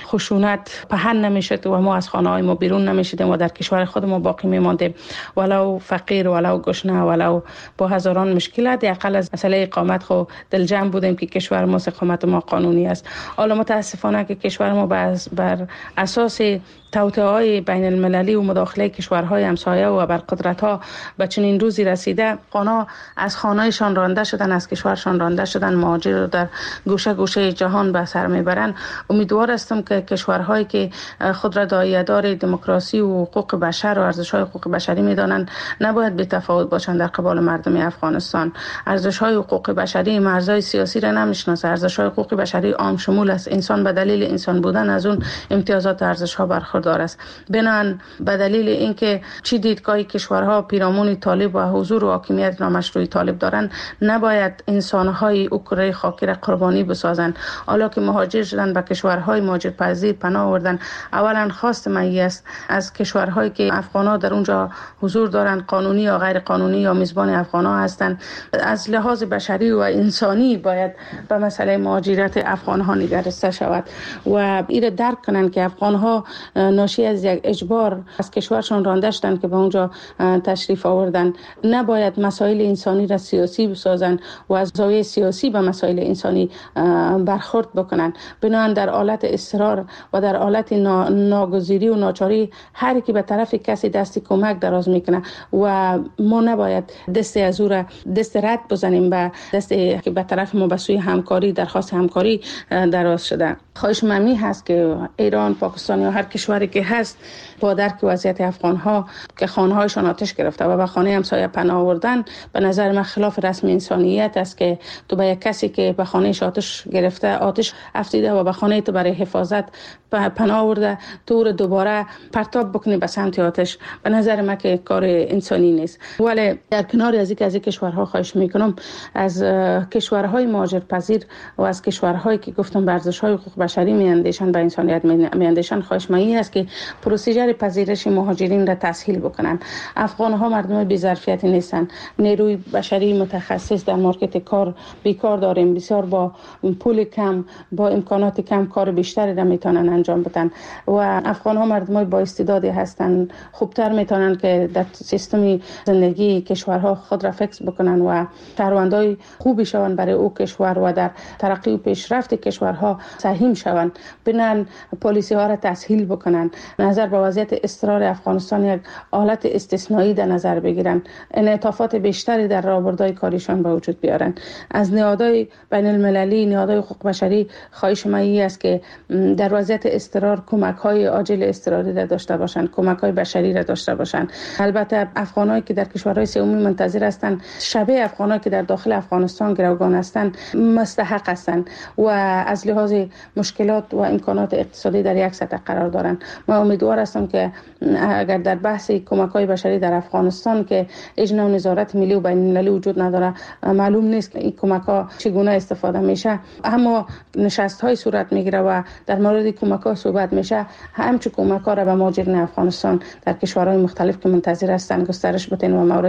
خشونت پهن نمیشد و ما از خانه های ما بیرون نمیشدیم و در کشور خود ما باقی میماندیم، ولو فقیر ولو گشنه ولو با هزاران مشکلات. اقل از مسئله اقامت خو دل جمع بودیم که کشور ما اقامت ما قانونی است. حالا متاسفانه که کشور ما بر اساس توطئه‌های بین المللی و مداخله کشورهای همسایه و بر قدرت‌ها به چنین روزی رسیده، قانا از خانه‌شان رانده شدن، از کشورشان رانده شدن، مهاجر رو در گوشه گوشه جهان به سر میبرن. امیدوار هستم که کشورهایی که خود را داعیه‌دار دموکراسی و حقوق بشر و ارزش‌های حقوق بشری می‌دانند نباید بی‌تفاوت باشند در قبال مردم افغانستان. ارزش‌های حقوق بشری مرزهای سیاسی را نمی‌شناسه. ارزش‌های حقوق بشری عام شمول است. انسان به دلیل انسان بودن از اون امتیازات و ارزش‌ها برخوردار است. بنان به دلیل اینکه چی دیدگاهی کشورها پیرامون طالب و حضور و حاکمیت نامشروع طالب دارند نباید انسان‌های اوکراین خاکی را قربانی بسازند. حالا که مهاجر شدن به کشورهای مهاجرپذیر پناه آوردن، اولا خواست من است از کشورهایی که افغان‌ها در اونجا حضور دارند، قانونی یا غیر قانونی یا میزبان افغان‌ها هستند، از لحاظ بشری و انسانی باید به مسئله مهاجرت افغان‌ها نگرسته شود و این درک کنند که افغان‌ها ناشی از یک اجبار از کشورشان رانده شدند که به اونجا تشریف آوردن. نباید مسائل انسانی را سیاسی بسازند و از زاویه سیاسی به مسائل انسانی برخورد بکنند. بنابراین در حالت اصرار و در حالت ناگزیری و ناچاری هر کی به طرف کسی دستی کمک دراز میکنه و ما نباید دست از او را دست رد بزنیم به دستی که به طرف ما به سوی همکاری درخواست همکاری دراز شده. خواهش من هست که ایران، پاکستان یا هر کشوری که هست با درک وضعیت افغان ها که خانه هایشان آتش گرفته و به خانه همسایه پناه آوردن، به نظر من خلاف رسم انسانیت است که تو به یک کسی که به خانهش آتش گرفته آتش افزیده و به خانه تو برای حفاظت پناه آورده تو رو دوباره پرتاب بکنی به سمت آتش. به نظر من که کار انسانی نیست. ولی در کنار از اینکه از این کشورها خواهش میکنم از کشورهای مهاجرپذیر و از کشورهایی که گفتم به ارزش‌های حقوق بشری میاندیشن به انسانیت میاندیشن خواهش من این است که پروسیجر پذیرش مهاجرین را تسهیل بکنن. افغان ها مردم بی ظرفیتی نیستن. نیروی بشری متخصص در مارکت کار بیکار داریم. بسیار با پول کم با امکانات کم کار بیشتری را میتونن انجام بدن و افغان ها مردم با استعدادی هستن. خوبتر میتونن که در سیستم زندگی کشورها خود را فکس بکنن و شهروندای خوبی شون برای او کشور و در ترقی و پیشرفت کشورها سهم شون. بنان پالیسی ها را تسهیل بکنن. نظر به وضعیت اضطرار افغانستان یک حالت استثنایی در نظر بگیرن. انعطافات بیشتری در راهبردهای کاریشان به وجود بیارن. از نهادهای بین المللی، نهادهای حقوق بشری خواهش من این است که در وضعیت اضطرار کمک های عاجل اضطراری را داشته باشند، کمک های بشری را داشته باشند. البته افغانایی که در کشورهای سومی منتظر هستند شبیه افغانایی که در داخل افغانستان گروگان هستند مستحق هستند و از لحاظ مشکلات و امکانات اقتصادی در یک سطح قرار دارند. من امیدوار هستم که اگر در بحث کمک‌های بشری در افغانستان که اجنا و نظارت ملی و بین المللی وجود نداره، معلوم نیست که این کمک‌ها چگونه استفاده میشه، اما نشست‌های صورت میگیره و در مورد کمک‌ها صحبت میشه، همچون کمک‌ها را به مهاجرین افغانستان در کشورهای مختلف که منتظر هستند گسترش بدین و مورد توجه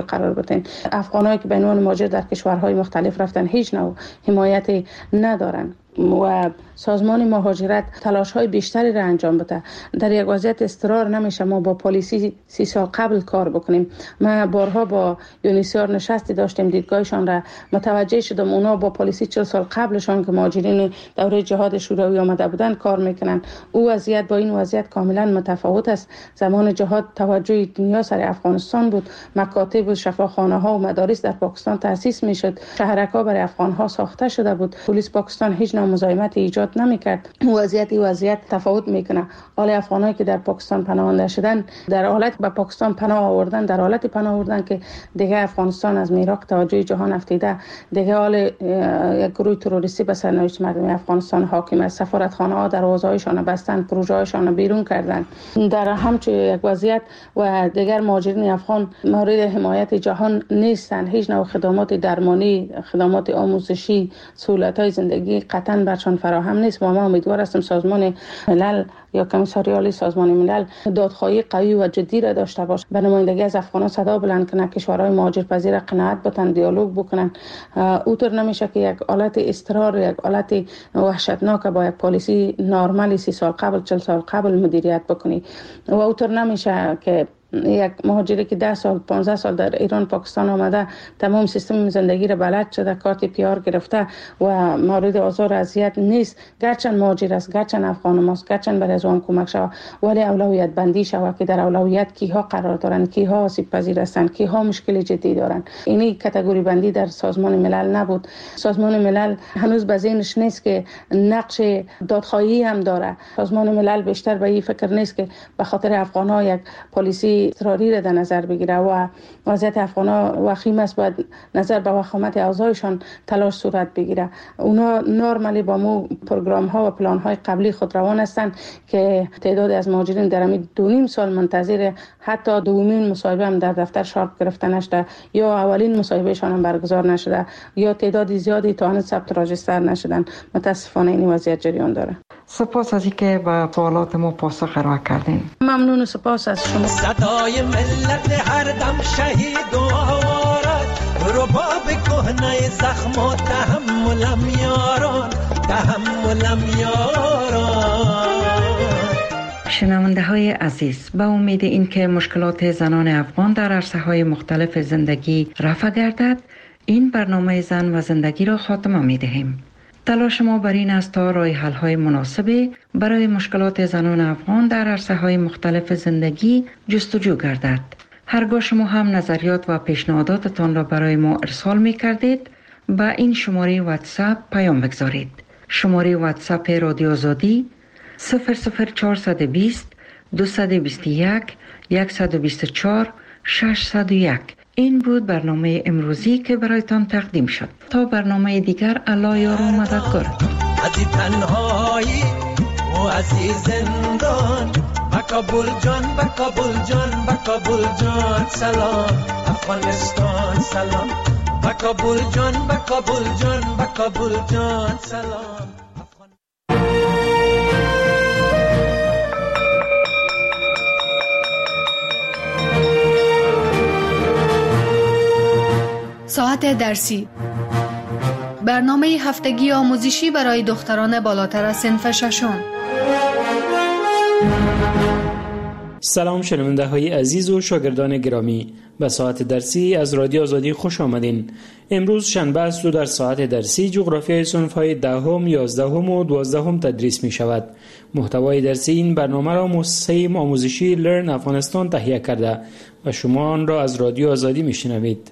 قرار بدین. افغانایی که به عنوان مهاجر در کشورهای مختلف رفتن هیچ نوع حمایتی ندارن و سازمان مهاجرت تلاش های بیشتری را انجام بده. در یک وضعیت اضطرار نمیشه ما با پلیسی سی سال قبل کار بکنیم. ما بارها با یونیسیار نشستی داشتیم، دیدگاهشان را متوجه شدم. اونا با پلیسی چهل سال قبلشان که مهاجرین دوره جهاد شوروی آمده بودن کار میکنن. او وضعیت با این وضعیت کاملا متفاوت است. زمان جهاد توجه دنیا سر افغانستان بود. مکاتب و شفاخانه ها و مدارس در پاکستان تأسیس میشد. شهرک‌ها برای افغان ها ساخته شده بود. پلیس پاکستان هیچ نوع مزاحمت ایجاد نمیکرد. وضعیت وضعیت تفاوت میکنه. حال افغانایی که در پاکستان پناهنده شدن در حالت به پاکستان پناه آوردن، در حالت پناه آوردن که دیگه افغانستان از میراق توجه جهان افتیده، دیگه حال یک گروه تروریستی به سرنوشت مردم افغانستان حاکم است. سفارتخانه ها دروازه‌هایشان بستن، پروژه‌هایشان بیرون کردن. در همچنین یک وضعیت و دیگر مهاجرین افغان مورد حمایت جهان نیستند. هیچ نوع خدمات درمانی، خدمات آموزشی، سهولت‌های زندگی قطعاً برشان فراهم نیست. و ما امیدوار هستیم سازمان ملل یا کمیساری عالی سازمان ملل دادخواهی قوی و جدی را داشته باشه. به نمایندگی از افغانان صدا بلند کنه، کشورهای مهاجرپذیر قناعت بتن، دیالوگ بکنن. اوطور نمیشه که یک حالت اضطرار، یک حالت وحشتناک با یک پالیسی نرمالی سی سال قبل، چهل سال قبل مدیریت بکنی. و اوطور نمیشه که یک مهاجری که ده سال پانزده سال در ایران پاکستان آمده تمام سیستم زندگی را بلد شده، کارت پی آر گرفته و مورد آزار اذیت نیست، گرچه مهاجر است، گرچه افغان ماست، گرچه برای از آن کمک شود، ولی اولویت بندی شود که در اولویت کیها قرار دارند، کیها آسیب پذیر هستند، کیها مشکل جدی دارند. اینی کاتگوری بندی در سازمان ملل نبود. سازمان ملل هنوز به ذهنش نیست که نقش دادخواهی هم داره. سازمان ملل بیشتر به این فکر نیست که به خاطر افغان‌ها یک پلیسی اضطراری را در نظر بگیره و وضعیت افغان‌ها وخیم است، باید نظر به وخامت اوضاعشان تلاش صورت بگیره. اونا نرمالی با مو پروگرام ها و پلان های قبلی خود روان هستند که تعداد از مهاجرین در همین دو نیم سال منتظر حتی دومین مصاحبه هم در دفتر شارپ گرفته نشده، یا اولین مصاحبهشان هم برگزار نشده، یا تعداد زیادی تا هنوز ثبت راجستر نشدن. متاسفانه این وضعیت جریان داره. سپاس از اینکه به سوالات ما پاسخ ارائه کردین. ممنون و سپاس از شما. صدای ملت هر دم شهید و آوارد، رباب کهنه زخم و تحملم یاران، تحملم یاران. شنونده های عزیز، با امید اینکه مشکلات زنان افغان در عرصه های مختلف زندگی رفع گردد، این برنامه زن و زندگی را خاتمه می دهیم. تلاش ما بر این است تا راه حل های مناسبی برای مشکلات زنان افغان در عرصه های مختلف زندگی جستجو گردد. هرگاه شما هم نظریات و پیشنهاداتتان را برای ما ارسال می کردید، با این شماره واتساپ پیام بگذارید. شماره واتساپ رادیو آزادی صفر صفر چهارصد و بیست دویست و بیست و یک صد و بیست و چهار ششصد و یک. این بود برنامه امروزی که برایتان تقدیم شد. تا برنامه دیگر، الله یار و مددگار. از این تنهایی و از این زندان، با کابل جان، با کابل جان، با کابل جان سلام. افغانستان سلام. با کابل جان، با کابل جان، با کابل جان سلام. ساعت درسی، برنامه هفتگی آموزشی برای دختران بالاتر از صنف ششم. سلام شنونده های عزیز و شاگردان گرامی، به ساعت درسی از رادیو آزادی خوش آمدین. امروز شنبه است و در ساعت درسی جغرافیای صنف های دهم، یازدهم و دوازدهم تدریس می شود. محتوای درسی این برنامه را مؤسسه آموزشی لرن افغانستان تهیه کرده و شما آن را از رادیو آزادی می شنوید.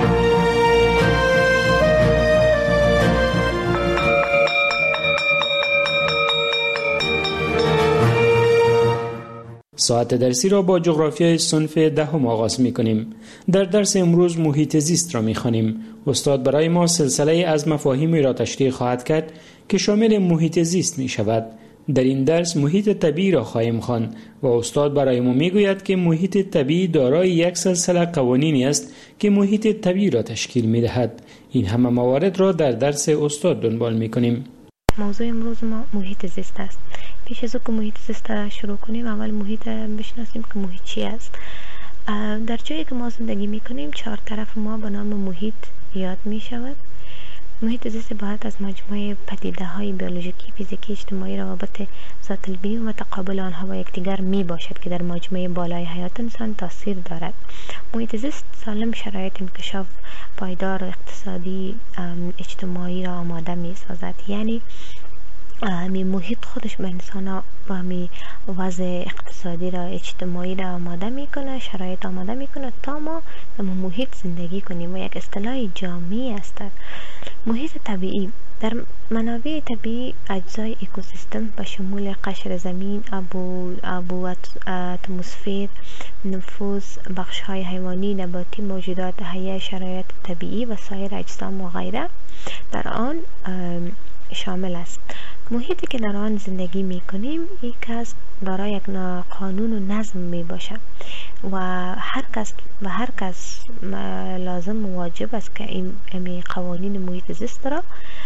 ساعت درسی را با جغرافیای صنف دهم آغاز می کنیم. در درس امروز محیط زیست را می خوانیم. استاد برای ما سلسله از مفاهیمی را تشریح خواهد کرد که شامل محیط زیست می شود. در این درس محیط طبیعی را خواهیم خواند و استاد برای ما می گوید که محیط طبیعی دارای یک سلسله قوانینی است که محیط طبیعی را تشکیل می دهد. این همه موارد را در درس استاد دنبال می کنیم. موضوع امروز ما محیط زیست است. پیش از که محیط زیست را شروع کنیم، اول محیط بشناسیم که محیط چی است. در جایی که ما زندگی میکنیم چهار طرف ما به نام محیط یاد می شود. محیط زیست عبارت از مجموعه پدیده های بیولوژیکی، فیزیکی، اجتماعی، روابط ذات البین و تقابل آنها با یکدیگر می باشد که در مجموعه بالای حیات انسان تاثیر دارد. محیط زیست سالم شرایط انکشاف پایدار اقتصادی اجتماعی را آماده می سازد. یعنی همی محیط خودش به انسان ها و همی وضع اقتصادی را اجتماعی را آماده میکنه، شرایط آماده میکنه تا ما در محیط زندگی کنیم و یک اصطلاح جامعی است. محیط طبیعی در منابع طبیعی اجزای اکوسیستم به شمول قشر زمین، ابو ابو اتمسفر، نفوذ بخش های حیوانی، نباتی، موجودات حیه، شرایط طبیعی و سایر اجسام و غیره در آن شامل است. محیطی که در آن زندگی می کنیم یک از دارای یک قانون و نظم می باشد و هر کس و هر کس لازم و واجب است که این قوانین محیط زیست را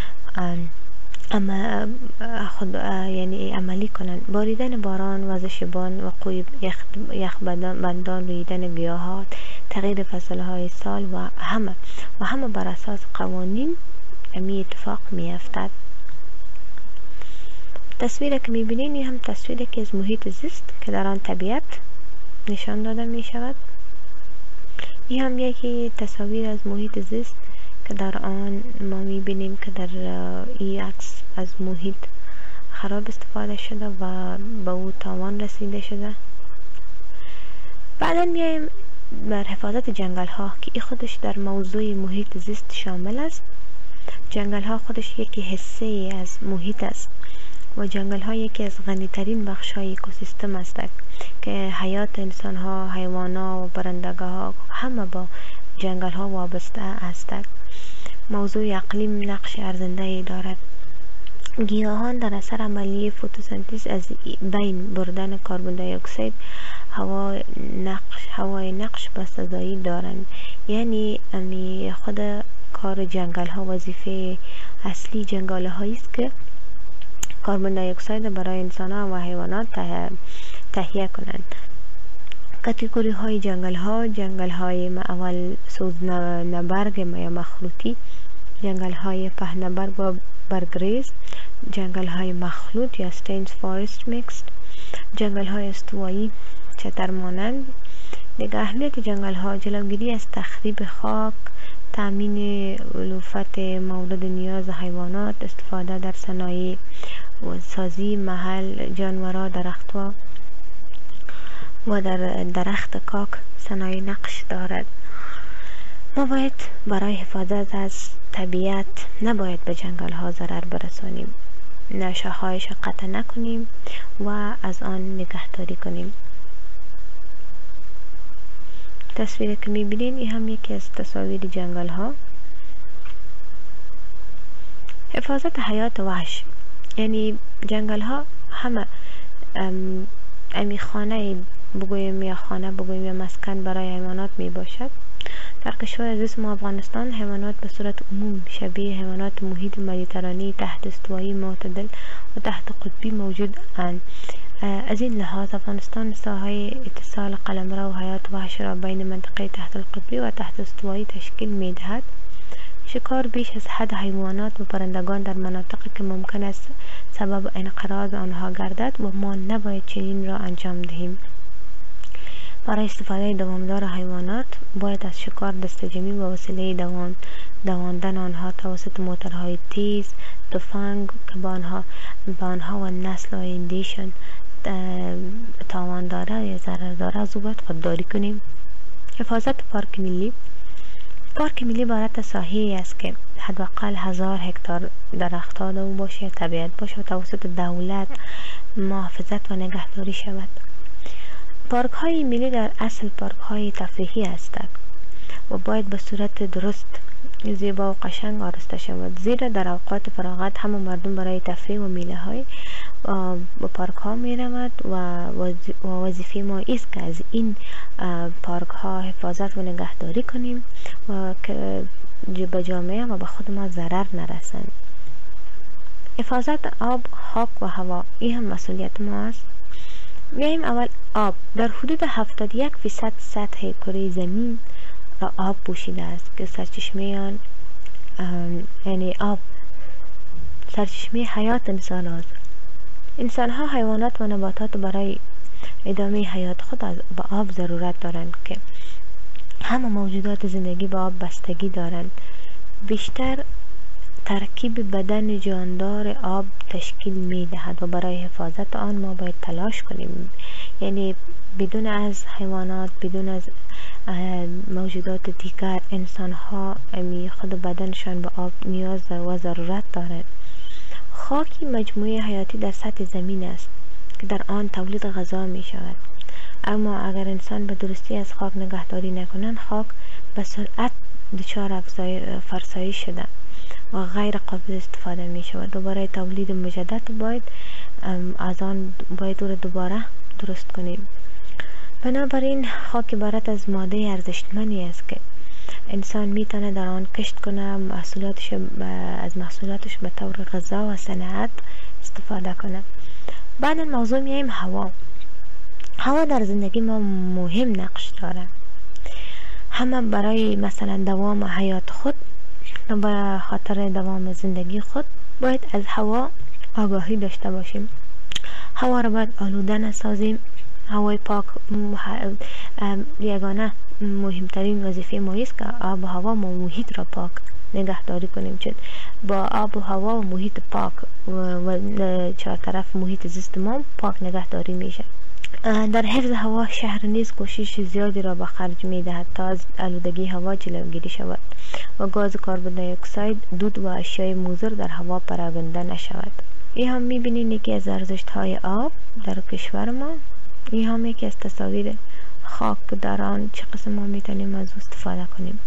اما خود یعنی عملی کنند. باریدن باران، وزش باران، وقوع یخ بندان، رویدن گیاهات، تغییر فصلهای سال و همه و همه بر اساس قوانین می اتفاق می افتد. تصویری که میبینین این هم تصویری که از محیط زیست که در آن طبیعت نشان داده می شود. این هم یکی تصاویر از محیط زیست که در آن ما میبینیم که در این عکس از محیط خراب استفاده شده و به او تاوان رسیده شده. بعدا میایم بر حفاظت جنگل ها که این خودش در موضوع محیط زیست شامل است. جنگل ها خودش یکی حصه از محیط است و جنگل ها یکی از غنی ترین بخش های اکوسیستم است که حیات انسان ها، حیوان ها و پرندگان ها همه با جنگل ها وابسته است. موضوع اقلیم نقش ارزنده دارد. گیاهان در اثر عملیه فتوسنتز از بین بردن کربن دی اکسید هوا نقش هوای نقش بسزایی دارند. یعنی امی خود کار جنگل ها وظیفه اصلی جنگل هایی است که کربن دی اکسید برای انسان ها و حیوانات تهیه کنند. کاتگوری های جنگل ها: جنگل های اول سوزنبرگ یا مخلوطی، جنگل های پهنبرگ و برگریز، جنگل های مخلوط یا ستینز فارست میکست، جنگل های استوایی چتر مانند. دیگر اهمیت جنگل ها: جلوگیری از تخریب خاک، تامین علوفت مورد نیاز حیوانات، استفاده در صنایع و سازی محل جانورا، درختها و در درخت کاک صنایع نقش دارد. ما باید برای حفاظت از طبیعت نباید به جنگل ها ضرر برسانیم، نشاخهایش قطع نکنیم و از آن نگهداری کنیم. تصویری که میبینین این هم یکی از تصاویر جنگل ها. حفاظت حیات وحش، یعنی جنگل ها همه ام امی خانه بگویم یا خانه بگویم یا مسکن برای حیوانات می باشد. در کشور عزیز ما افغانستان حیوانات به صورت عموم شبیه حیوانات محیط مدیترانی تحت استوایی معتدل و تحت قطبی موجود اند. از این لحاظ افغانستان ساحه اتصال قلمرو و حیات وحش را بین منطقه تحت القطبی و تحت استوایی تشکیل می دهد. شکار بیش از حد حیوانات و پرندگان در مناطقی که ممکن است سبب انقراض آنها گردد و ما نباید چنین را انجام دهیم. برای استفاده دوامدار حیوانات باید از شکار دستجمعی و وسیله دوان دواندن آنها توسط موتورهای تیز، تفنگ که با آنها با آنها و نسل آیندهشان تاوان داره یا ضرر داره از او باید خودداری کنیم. حفاظت پارک ملی: پارک ملی عبارت از ساحه‌ای است که حداقل هزار هکتار درخت‌ها در او باشه، طبیعت باشه و توسط دولت محافظت و نگهداری شود. پارک های ملی در اصل پارک های تفریحی هستند و باید به صورت درست، زیبا و قشنگ آراسته شود، زیرا در اوقات فراغت همه مردم برای تفریح و میله های به پارک ها می رود و وظیفه ما است که از این پارک ها حفاظت و نگهداری کنیم و که به جامعه و به خود ما ضرر نرسند. حفاظت آب، خاک و هوا این هم مسئولیت ما است. بیاییم اول آب در حدود هفتاد و یک فیصد سطح کره زمین را آب پوشیده است که سرچشمه آن یعنی آب سرچشمه حیات انسان است. انسان ها، حیوانات و نباتات برای ادامه حیات خود از با آب ضرورت دارند که همه موجودات زندگی با آب بستگی دارند. بیشتر ترکیب بدن جاندار آب تشکیل می دهد و برای حفاظت آن ما باید تلاش کنیم. یعنی بدون از حیوانات، بدون از موجودات دیگر، انسان ها خود بدنشان به آب نیاز و ضرورت دارند. خاکی مجموعه حیاتی در سطح زمین است که در آن تولید غذا می شود. اما اگر انسان به درستی از خاک نگهداری نکنند، خاک به سرعت دچار فرسایش شده و غیر قابل استفاده می شود و برای تولید مجدد باید از آن باید او را دوباره درست کنیم. بنابراین خاک عبارت از ماده ارزشمندی است که انسان می تونه در آن کشت کنه، محصولاتش از محصولاتش به طور غذا و صنعت استفاده کنه. بعد موضوع میایم هوا. هوا در زندگی ما مهم نقش داره. همه برای مثلا دوام حیات خود و به خاطر دوام زندگی خود باید از هوا آگاهی داشته باشیم. هوا را باید آلوده نسازیم. هوای پاک یگانه مهمترین وظیفه ما است که آب و هوا و محیط را پاک نگهداری کنیم، چون با آب و هوا و محیط پاک و چهار طرف محیط زیست ما پاک نگهداری میشه. در حفظ هوا شهر نیز کوشش زیادی را به خرج می دهد تا از آلودگی هوا جلوگیری شود و گاز کربن دی اکساید، دود و اشیای مضر در هوا پراگنده نشود. این هم می بینید یکی از ارزشت های آب در کشور ما. این هم یکی از تصاویر خاک در آن چه قسم ما می تونیم از استفاده کنیم.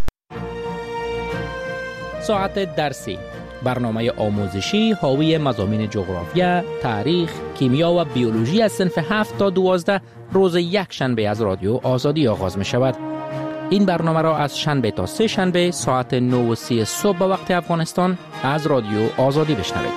ساعت درسی، برنامه آموزشی حاوی مضامین جغرافیا، تاریخ، کیمیا و بیولوژی از صنف هفت تا دوازده روز یک شنبه از رادیو آزادی آغاز می شود. این برنامه را از شنبه تا سه شنبه ساعت نه و سی صبح به وقت افغانستان از رادیو آزادی بشنوید.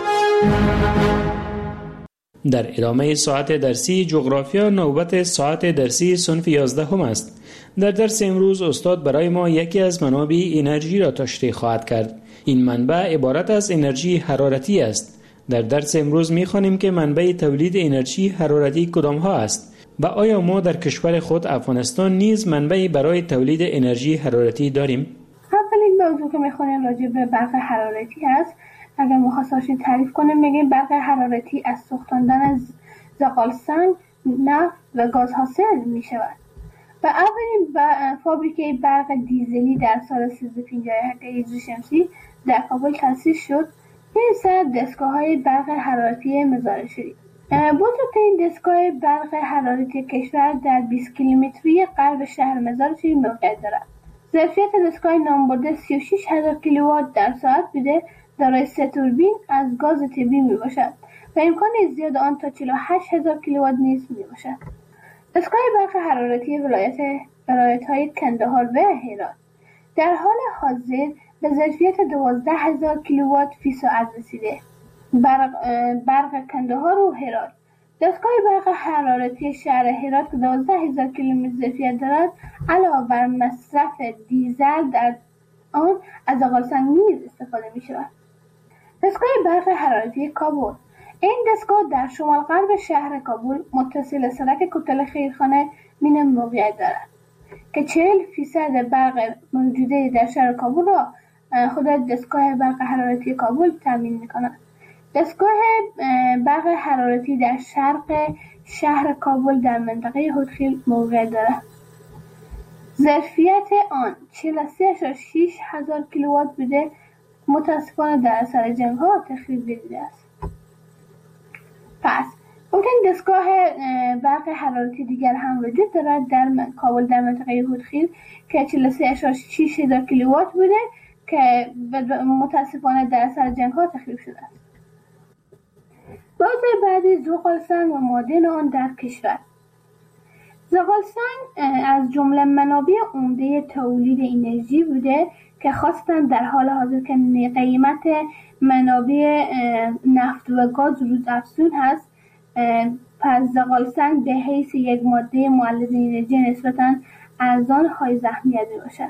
در ادامه ساعت درسی جغرافیا نوبت ساعت درسی صنف یازده هم است. در درس امروز استاد برای ما یکی از منابع انرژی را تشریح خواهد کرد. این منبع عبارت از انرژی حرارتی است. در درس امروز می‌خوانیم که منبع تولید انرژی حرارتی کدام ها است و آیا ما در کشور خود افغانستان نیز منبعی برای تولید انرژی حرارتی داریم؟ اولین موضوع که می‌خوانیم راجع به برق حرارتی است. اگر مختصر تعریف کنیم میگیم برق حرارتی از سوختاندن از زغال سنگ، نفت و گاز حاصل می شود. و اولین فابریکه برق دیزلی در سال سیزده پنجاه و هشت هجری شمسی در کابل تأسیس شد. این سه دستگاه های برق حرارتی مزار شدید. بزرگترین دستگاه برق حرارتی کشور در بیست کیلومتری غرب شهر مزار شریف موقعیت دارد. ظرفیت دستگاه نامبرده سی و شش هزار کیلووات در ساعت بوده، دارای سه توربین از گاز طبیعی می باشد و امکان زیاد آن تا چهل و هشت هزار کیلووات نیز می باشد. دستگاه برق حرارتی ولایت ولایت‌های کندهار و هرات در حال حاضر به ظرفیت دوازده هزار کیلووات فی ساعت رسیده. برق, برق کندهار و هرات. دستگاه برق حرارتی شهر هرات که دوازده هزار کیلومتر ظرفیت دارد علاوه بر مصرف دیزل در آن از زغال سنگ نیز استفاده می شود. دستگاه برق حرارتی کابل. این دستگاه در شمال غرب شهر کابل متصل سرک کوتل خیرخانه مین موقعیت دارد که چهل فیصد برق موجوده در شهر کابل را خود دستگاه برق حرارتی کابل تامین می کند. دستگاه برق حرارتی در شرق شهر کابل در منطقه هودخیل موقعیت دارد. ظرفیت آن چهل و سه ممیز شش هزار کیلووات بوده، متاسفانه در اثر جنگ ها تخریب دیده است. پس ممکن دستگاه برق حرارتی دیگر هم وجود دارد در کابل در منطقه هودخیل که چهل و سه ممیز شش هزار کیلووات بوده که متاسفانه در اثر جنگ ها تخریب شده است. موضوع بعدی زغال سنگ و معادن آن در کشور. زغال سنگ از جمله منابع عمده تولید انرژی بوده که خواستن در حال حاضر که قیمت منابع نفت و گاز روز افزون هست، پس زغالسنگ به حیث یک ماده مولد انرژی نسبتاً ارزان های ضخمیت می باشد.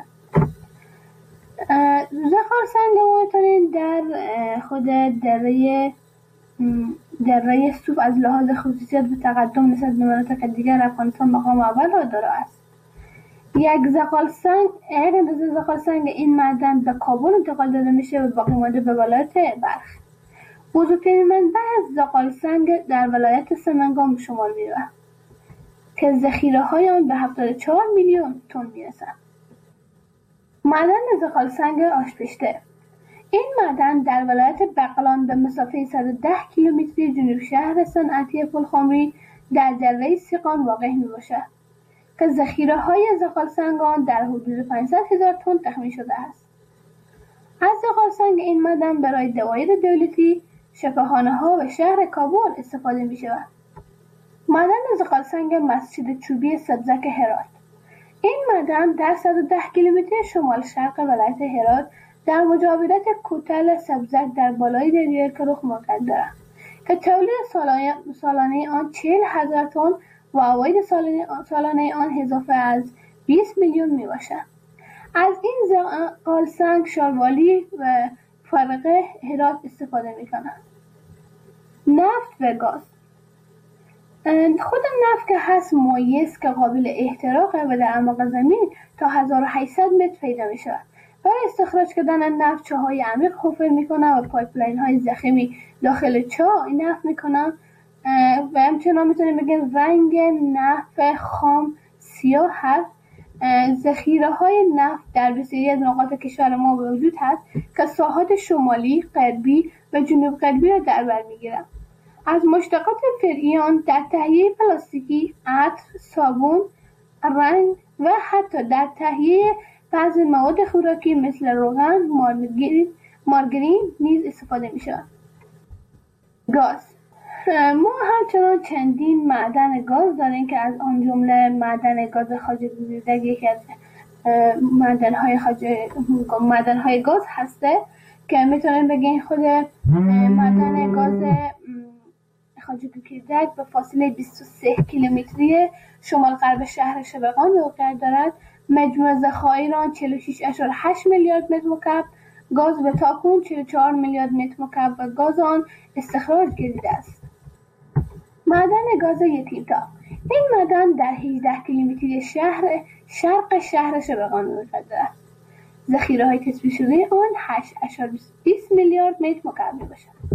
زغالسنگ ما میتونید در خود دره دره سوب از لحاظ خصوصیت و تقدم نسبت به مناطق دیگر افغانستان مقام اول را دارا است. یک زغالسنگ یک اندازه زغالسنگ این معدن به کابل انتقال داده میشه و باقی مانده به ولایت بلخ. بزرگترین منبع زغالسنگ در ولایت سمنگان به شمار میرود که ذخیره های آن به هفتاد و چهار میلیون تن میرسد. معدن زغالسنگ آشپشته. این معدن در ولایت بغلان به مسافه صد و ده کیلومتری جنوب شهر صنعتی پلخمری در دره سیقان واقع می باشد که ذخیره های زغالسنگ آن در حدود پانصد هزار تن تخمین شده است. از زغالسنگ این معدن برای دوایر دولتی، شفاخانه ها و شهر کابل استفاده می شود. معدن زغالسنگ مسجد چوبی سبزک هرات. این معدن در صد و ده کیلومتر شمال شرق ولایت هرات در مجاورت کوتل سبزک در بالای دریای کرخ موقع دارد که تولید سالانه, سالانه آن چهل هزار تن و عواید سالانه, سالانه آن اضافه از بیست میلیون می باشد. از این زغالسنگ شاروالی و فرقه هرات استفاده می کنند. نفت و گاز. خود نفت که هست مایع است که قابل احتراقه و در اعماق زمین تا هزار و هشتصد متر پیدا می شود. برای استخراج کردن نفت چاهای عمیق حفر میکنن و پایپلاین های ضخیمی داخل چاه نفت میکنن و همچنان میتونیم بگیم رنگ نفت خام سیاه هست. ذخیره های نفت در بسیاری از نقاط کشور ما وجود هست که ساحات شمالی، غربی و جنوب غربی را در بر میگیرن. از مشتقات فرعی آن در تهیه پلاستیکی، عطر، صابون، رنگ و حتی در تهیه بعضی مواد خوراکی مثل روغن، مارگرین, مارگرین نیز استفاده می شود. گاز. ما همچنان چندین معدن گاز داریم که از آن جمله معدن گاز خواجه گوزیدک یکی از معدن های خواجه معدن های گاز هسته که میتونیم بگیم خود معدن گاز خواجه گوزیدک به فاصله بیست و سه کیلومتری شمال غرب شهر شبقان موقع دارد. مجموع ذخایر آن چهل و شش ممیز هشت میلیارد متر مکعب گاز به تاکنون چهل و چهار میلیارد متر مکعب و گاز آن استخراج گردیده است. معدن گاز یتیمتا. این معدن در هجده کیلومتری شهر شرق شهر شبقان وجود دارد. ذخیره های تثبیت شده آن هشت ممیز بیست میلیارد متر مکعب میباشد.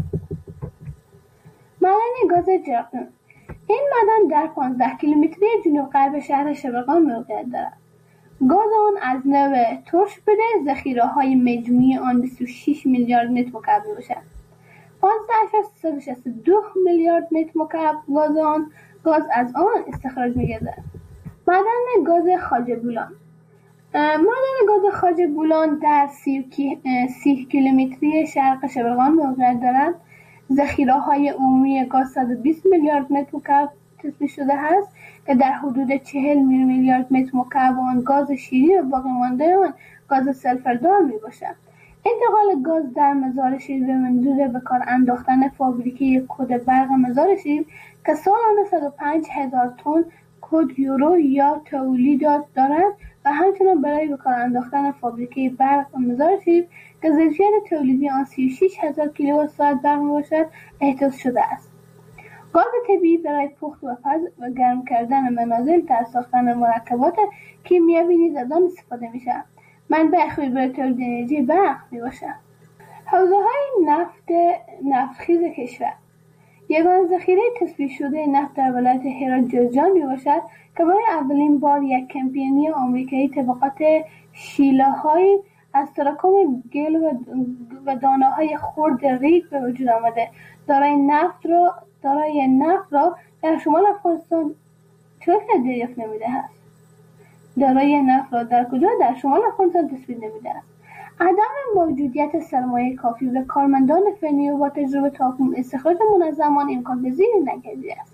معدن گاز جرقدون. این معدن در پانزده کیلومتری جنوب غرب شهر شبقان موقعیت دارد. گاز آن از نوع ترش بوده. ذخیره های مجموعی آن بیست و شش میلیارد متر مکعب می باشد. پانزده ممیز سیصد و شصت و دو میلیارد متر مکعب گاز آن گاز از آن استخراج می گردد. معدن گاز خواجه بولان. معدن گاز خواجه بولان در سی کیلومتری شرق شبقان موقعیت دارد. ذخیره های عمومی گاز صد و بیست میلیارد متر مکعب تثبیت شده است که در حدود چهل میلیارد متر مکعب آن گاز شیرین و باقی مانده آن گاز سلفردار می باشد. انتقال گاز در مزار شیر به منظور به کار انداختن فابریکه کد برق مزار شیر که سالانه صد و پنج هزار تن کد یورو یا تولیدات دارد و همچنان برای به کار انداختن فابریکه برق مزار شیر که ظرفیت تولیدی آن سی و شش هزار کیلووات ساعت برق می باشد احداث شده است. گاز طبیعی برای پخت و پز و گرم کردن منازل در ساختن مرکبات کیمیایی نیز از آن استفاده می شود. منبع خوبی برای تولید انرژی برق می باشد. حوزه های نفت نفتخیز کشور. یگانه ذخیره تثبیت شده نفت در ولایت هرات جوزجان می باشد که برای اولین بار یک کمپانی آمریکایی طبقات شیله های از تراکم گل و دانه های خرد ریگ به وجود آمده. دارای نفت را دارای نفت را در شمال افغانستان چطور دریافت نمیده است؟ دارای نفت را در کجا در شمال افغانستان تثبیت نمیده است؟ عدم موجودیت سرمایه کافی و کارمندان فنی و با تجربه تا استخراج منظم آن امکان پذیر نگردیده است.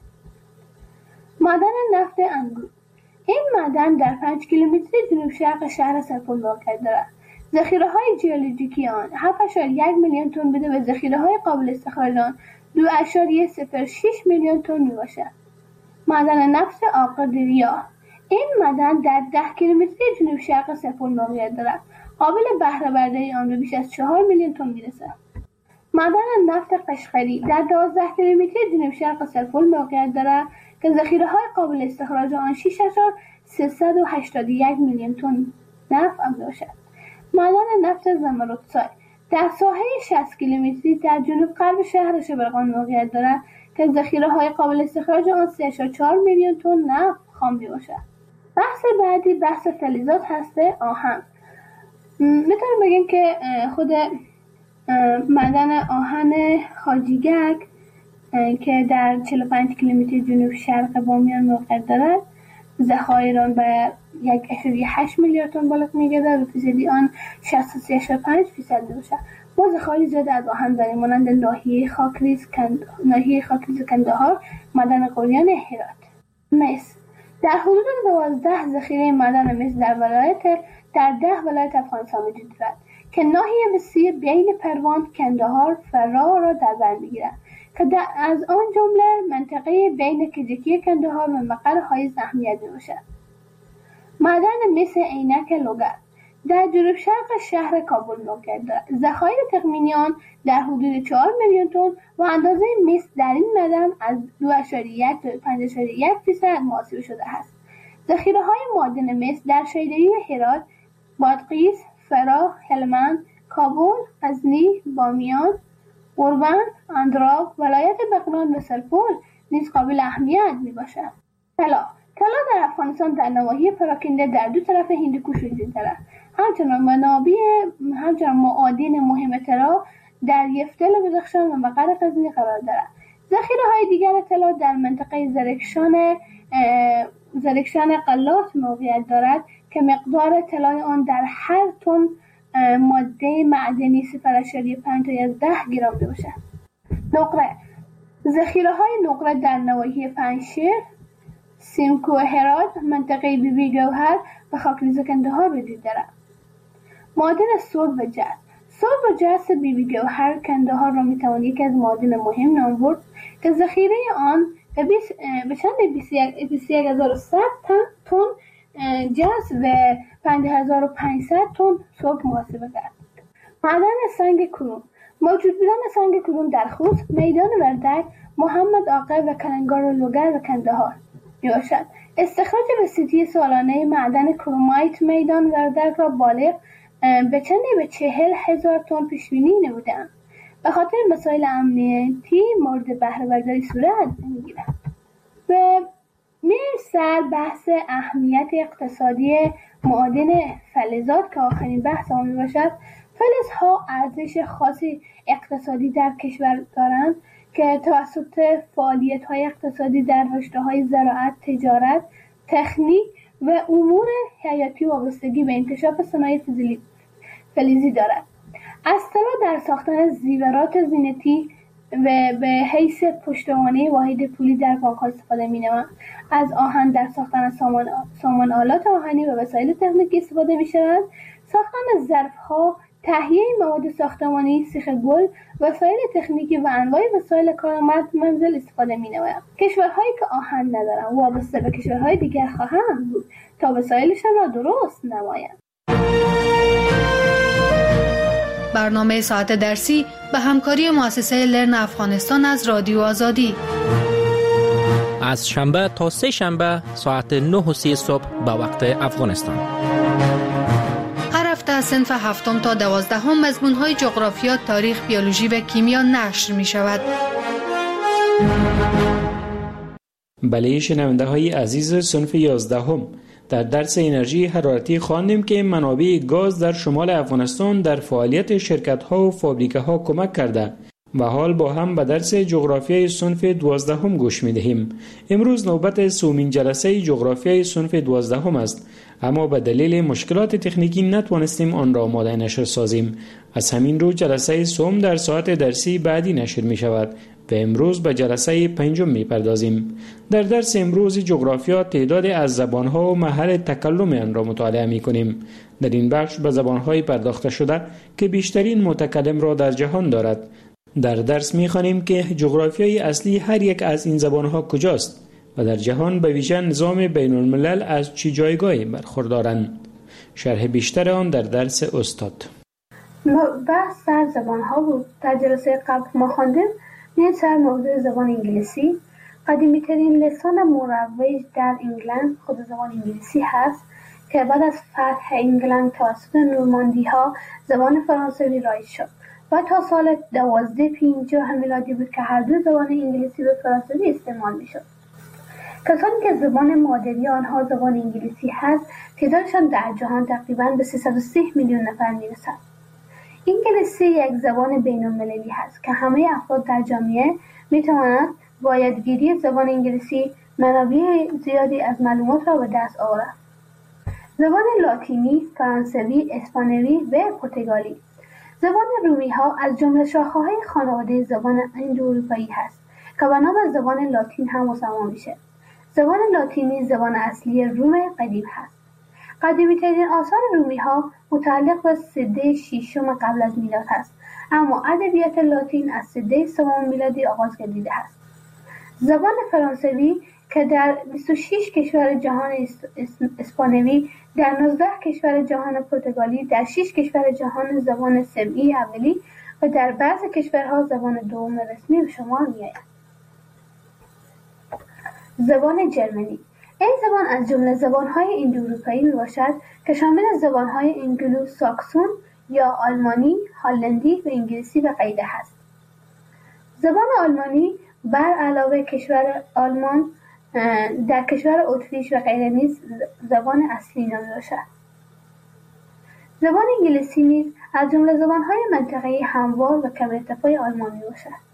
معدن نفت انگور. این معدن در پنج کیلومتری جنوب شرق شهر سرپل واقع دارد. ذخیره های ژئولوژیکی آن هفت ممیز یک میلیون تن بوده و ذخیره های قابل استخراج آن دو ممیز صفر شش میلیون تن می باشد. معدن نفت آقادریا. این معدن در ده کیلومتری جنوب شرق سپول موقعیت دارد. قابل بهره برداری آن به بیش از چهار میلیون تن میرسد. معدن نفت قشقری در دوازده کیلومتری جنوب شرق سپول موقعیت دارد که ذخیره های قابل استخراج آن شش هزار سیصد و هشتاد و یک میلیون تن نفت میباشد. معدن نفت زمرودسای در ساحه شصت کیلومتری در جنوب غرب شهر شبرغان موقعیت دارد که ذخیره های قابل استخراج آن سه و چهار میلیون تن نفت خام میباشد. بحث بعدی بحث فلزات هسته آهن. میتونیم بگیم که خود معدن آهن خاجیگک که در چهل و پنج کیلومتر جنوب شرق بامیان موقعیت دارد، ذخایر آن به یک اشاریه هشت میلیارد تن بالغ میگردد و فیصدی آن شصت و سه و پنج فیصد میباشد. ما ذخایر زیاد از آهن داریم مانند ناحیه خاکریز کند... ناحیه خاکریز کندهار، معدن قلیان هرات. مس در حدود دوازده ذخیره معدن مس در ولایت در ده ولایت افغانستان وجود دارد که ناحیه وسیع بین پروان، کندهار، فراه را در بر میگیرد که از آن جمله منطقه بین کجکی کندهار و مقر حایز اهمیت میباشد. معدن مس عینک لوگر در جنوب شرق شهر کابل موقعیت دارد. ذخایر تخمینی آن در حدود چهار میلیون تن و اندازه مس در این معدن از دو اشاریه یک تا پنج اشاریه یک فیصد محاسبه شده است. ذخیره های معدن مس در شیدایی هرات، بادغیس، فراه، هلمند، کابل، غزنی، بامیان، قربان، اندراب، ولایت بغلان و سرپول نیز قابل اهمیت میباشد. طلا طلا در افغانستان در نواحی پراکنده در دو طرف هندوکش وجود دارد. همچنان منابع همچنان معادن مهم طلا در یفتل و بدخشان و مقر غزنی قرار دارد. ذخیره های دیگر طلا در منطقه زرکشان زرکشان قلات موقعیت دارد که مقدار طلای آن در هر تن ماده معدنی صفر اشاریه پنج تا یازده گرم میباشد. نقره ذخیره های نقره در نواحی پنجشیر، سیمکو و هرات، منطقه بی بی گوهر و خاکریز کندهار وجود دارد. معادن سرب و جست سرب و جست بی بی گوهر کندهار را میتوان یکی از معادن مهم نام برد که ذخیره آن به چند بیست و یک هزار و صد تن جست و پنج هزار و پانصد تن سرب محاسبه کرد. معدن سنگ کرون موجود بودن سنگ کرون در خوست، میدان وردک، محمد آقا و کلنگار و لوگر و کندهار میباشد. استخراج وسیطی سالانه معدن کرومایت میدان وردک را بالغ به چند به چهل هزار تن پیش بینی نمودند. به خاطر مسائل امنیتی مورد بهره برداری صورت میگیرد. و میرسر بحث اهمیت اقتصادی معادن فلزات که آخرین بحث آن میباشد. فلزها ارزش خاصی اقتصادی در کشور دارند که توسط فعالیت‌های اقتصادی در رشته‌های زراعت، تجارت، تکنیک و امور حیاتی وابستگی به انکشاف صنایع فلزی دارد. از طلا در ساختن زیورات زینتی و به حیث پشتوانه واحد پولی در بانک‌ها استفاده می‌نمایند. از آهن در ساختن سامان سامان آلات آهنی و وسایل تکنیکی استفاده می‌شوند. ساختن ظرف‌ها، تهیه مواد ساختمانی، سیخ گل، وسایل تکنیکی و انواع وسایل کارآمد منزل استفاده می‌نمایند. کشورهایی که آهن ندارند وابسته به کشورهای دیگر خواهند بود تا وسایلشان را درست نمایند. برنامه ساعت درسی به همکاری مؤسسه لرن افغانستان از رادیو آزادی از شنبه تا سه شنبه ساعت نه و سی صبح به وقت افغانستان. هر هفته از صنف هفتم تا دوازدهم مضمون‌های جغرافیا، تاریخ، بیولوژی و کیمیا نشر می شود. بله شنونده های عزیز صنف یازدهم، در درس انرژی حرارتی خواندیم که منابع گاز در شمال افغانستان در فعالیت شرکت‌ها و فابریکه‌ها کمک کرده و حال با هم به درس جغرافیای صنف دوازدهم گوش می‌دهیم. امروز نوبت سومین جلسه جغرافیای صنف دوازدهم است، اما به دلیل مشکلات تکنیکی نتوانستیم آن را آماده نشر سازیم. از همین رو جلسه سوم در ساعت درسی بعدی نشر می شود و امروز به جلسه پنجم می پردازیم. در درس امروز جغرافیا تعداد از زبانها و محل تکلم آن را مطالعه می کنیم. در این بخش به زبانهای پرداخته شده که بیشترین متکلم را در جهان دارد. در درس می خوانیم که جغرافیای اصلی هر یک از این زبانها کجاست و در جهان به ویژه نظام بین الملل از چه جایگاهی برخوردارند؟ شرح بیشتر آن در درس استاد. بحث سر زبان ها بود. در جلسه قبل ما خواندیم میان سر موضوع زبان انگلیسی. قدیمی ترین لسان مروج در انگلند خود زبان انگلیسی هست که بعد از فتح انگلند توسط نورماندی ها زبان فرانسوی رایج شد و تا سال دوازده پنجاه میلادی بود که هر دو زبان انگلیسی و فرانسوی استعمال می شد. کسانی که زبان مادری آنها زبان انگلیسی هست تعدادشان در جهان تقریباً به سیصد و سی میلیون نفر می رسد. انگلیسی یک زبان بین المللی هست که همه افراد در جامعه می توانند با یادگیری زبان انگلیسی منابع زیادی از معلومات را به دست آورند. زبان لاتینی، فرانسوی، اسپانیایی و پرتغالی. زبان رومی ها از جمله شاخه‌های خانواده زبان اندواروپایی هست که به نام زبان لاتین هم مسمى میشه. زبان لاتینی زبان اصلی روم قدیم هست. قدیمی ترین آثار رومی ها متعلق به سده ششم قبل از میلاد هست، اما ادبیات لاتین از سده سوم میلادی آغاز گردیده است. زبان فرانسوی که در بیست و شش کشور جهان اسپانیایی، در نوزده کشور جهان پرتغالی، در شش کشور جهان زبان سمعی اولی و در بعضی کشورها زبان دوم رسمی به شمار می‌آید. زبان جرمنی. این زبان از جمله زبان‌های اندواروپایی میباشد که شامل زبان‌های انگلو ساکسون یا آلمانی، هلندی و انگلیسی و غیره است. زبان آلمانی بر علاوه کشور آلمان در کشور اتریش و غیره نیز زبان اصلی نامیده باشد. زبان انگلیسی نیز از جمله زبان‌های منطقه‌ای هموار و کم ارتفاع آلمانی باشد.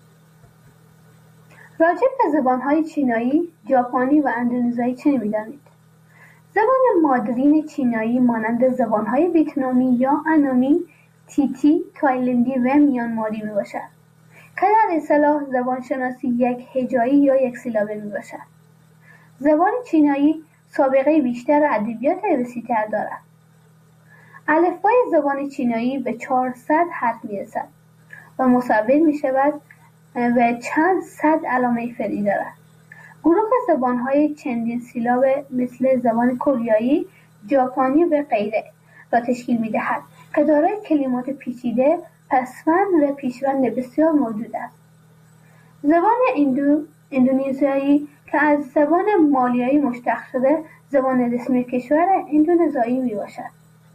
راجع به زبان‌های چینایی، ژاپنی و اندونزیایی چه می‌دانید؟ زبان مادرین چینایی مانند زبان‌های ویتنامی یا انامی، تیتی، تایلندی و میانماری میباشد که در اصطلاح زبانشناسی یک هجایی یا یک سیلابه میباشد. زبان چینایی سابقه بیشتر ادبیات وسیع‌تر دارد. الفبای زبان چینایی به چهارصد حرف میرسد و مصور میشود و چند صد علامه فرعی دارد. گروه زبان‌های چندین سیلاب مثل زبان کره، ژاپنی و غیره را تشکیل می‌دهد که دارای کلمات پیچیده، پسوند و پیشوند بسیار موجود است. زبان اندو اندونزیایی که از زبان مالیایی مشتق شده، زبان رسمی کشور اندونزیایی میباشد.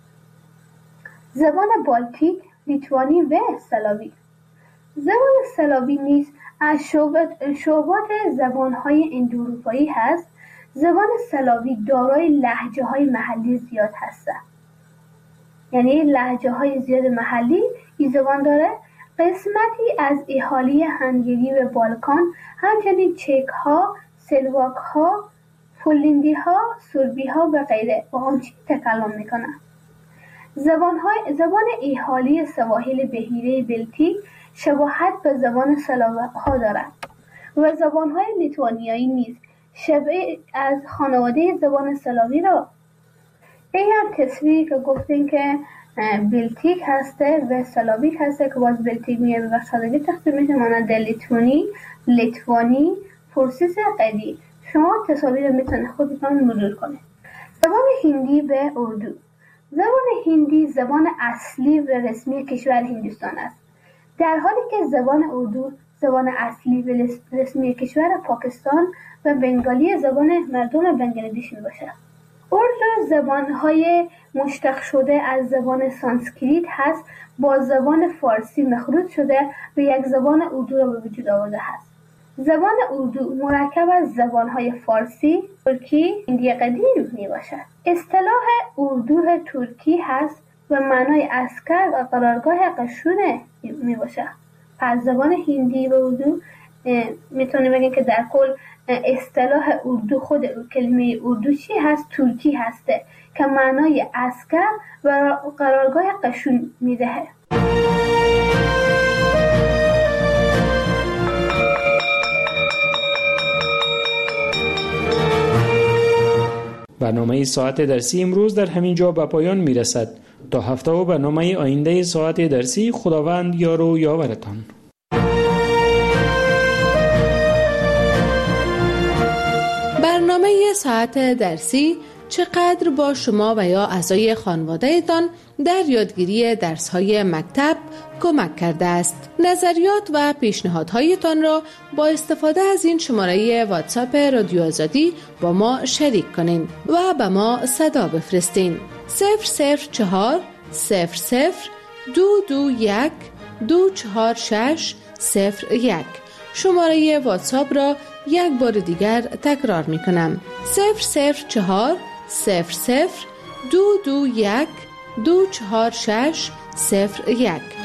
زبان بالتیک، لیتوانی و سلاوی. زبان سلاوی نیز از شعبات زبان‌های اندواروپایی هست. زبان سلاوی دارای لهجه‌های محلی زیاد هستند. یعنی لهجه‌های زیاد محلی این زبان داره. قسمتی از اهالی هنگری و بالکان، همچنین چک‌ها، سلواک‌ها، پولندی‌ها، سربی‌ها و غیره با آن چی تکلم می‌کنند. زبان‌های زبان اهالی سواحل بحیره بلتیک شباهت به زبان سلاوها دارد و زبان‌های لیتوانیایی نیز شبیه از خانواده زبان سلاوی را. این هم تصویری که گفتیم که بلتیک هسته و سلاویک هسته که باز بلتیک میگه به سادگی تخصیل میشه مانند لیتوانی، لیتوانی، پرسیس قدی. شما تصاویر میتونه خودتون مرور کنید. زبان هندی و اردو. زبان هندی زبان اصلی و رسمی کشور هندوستان است، در حالی که زبان اردو زبان اصلی و رسمی کشور پاکستان و بنگالی زبان مردم بنگلادش میباشد. اردو زبان‌های مشتق شده از زبان سانسکریت هست، با زبان فارسی مخلوط شده و یک زبان اردو را به وجود آورده است. زبان اردو مرکب از زبان‌های فارسی، ترکی، هندی قدیم میباشد. اصطلاح اردو ترکی هست و معنای عسکر و قرارگاه قشون میباشد. پس زبان هندی و اردو میتونیم بگیم که در کل اصطلاح اردو، خود کلمه اردو چی هست؟ ترکی هسته که معنای عسکر و قرارگاه قشون میدهه. برنامه ساعت درسی امروز در همین جا به پایان میرسد. تا هفته و برنامه آینده ساعت درسی، خداوند یار و یاورتان. ساعت درسی چقدر با شما و یا اعضای خانواده‌تان در یادگیری درس‌های مکتب کمک کرده است. نظریات و پیشنهادهایتان را با استفاده از این شماره واتساپ رادیو آزادی با ما شریک کنین و به ما صدا بفرستین. صفر صفر چهار صفر صفر دو دو یک دو چهار شش صفر یک. شماره واتساپ را یک بار دیگر تکرار می کنم. صفر صفر چهار صفر صفر دو دو یک دو چهار شش صفر یک.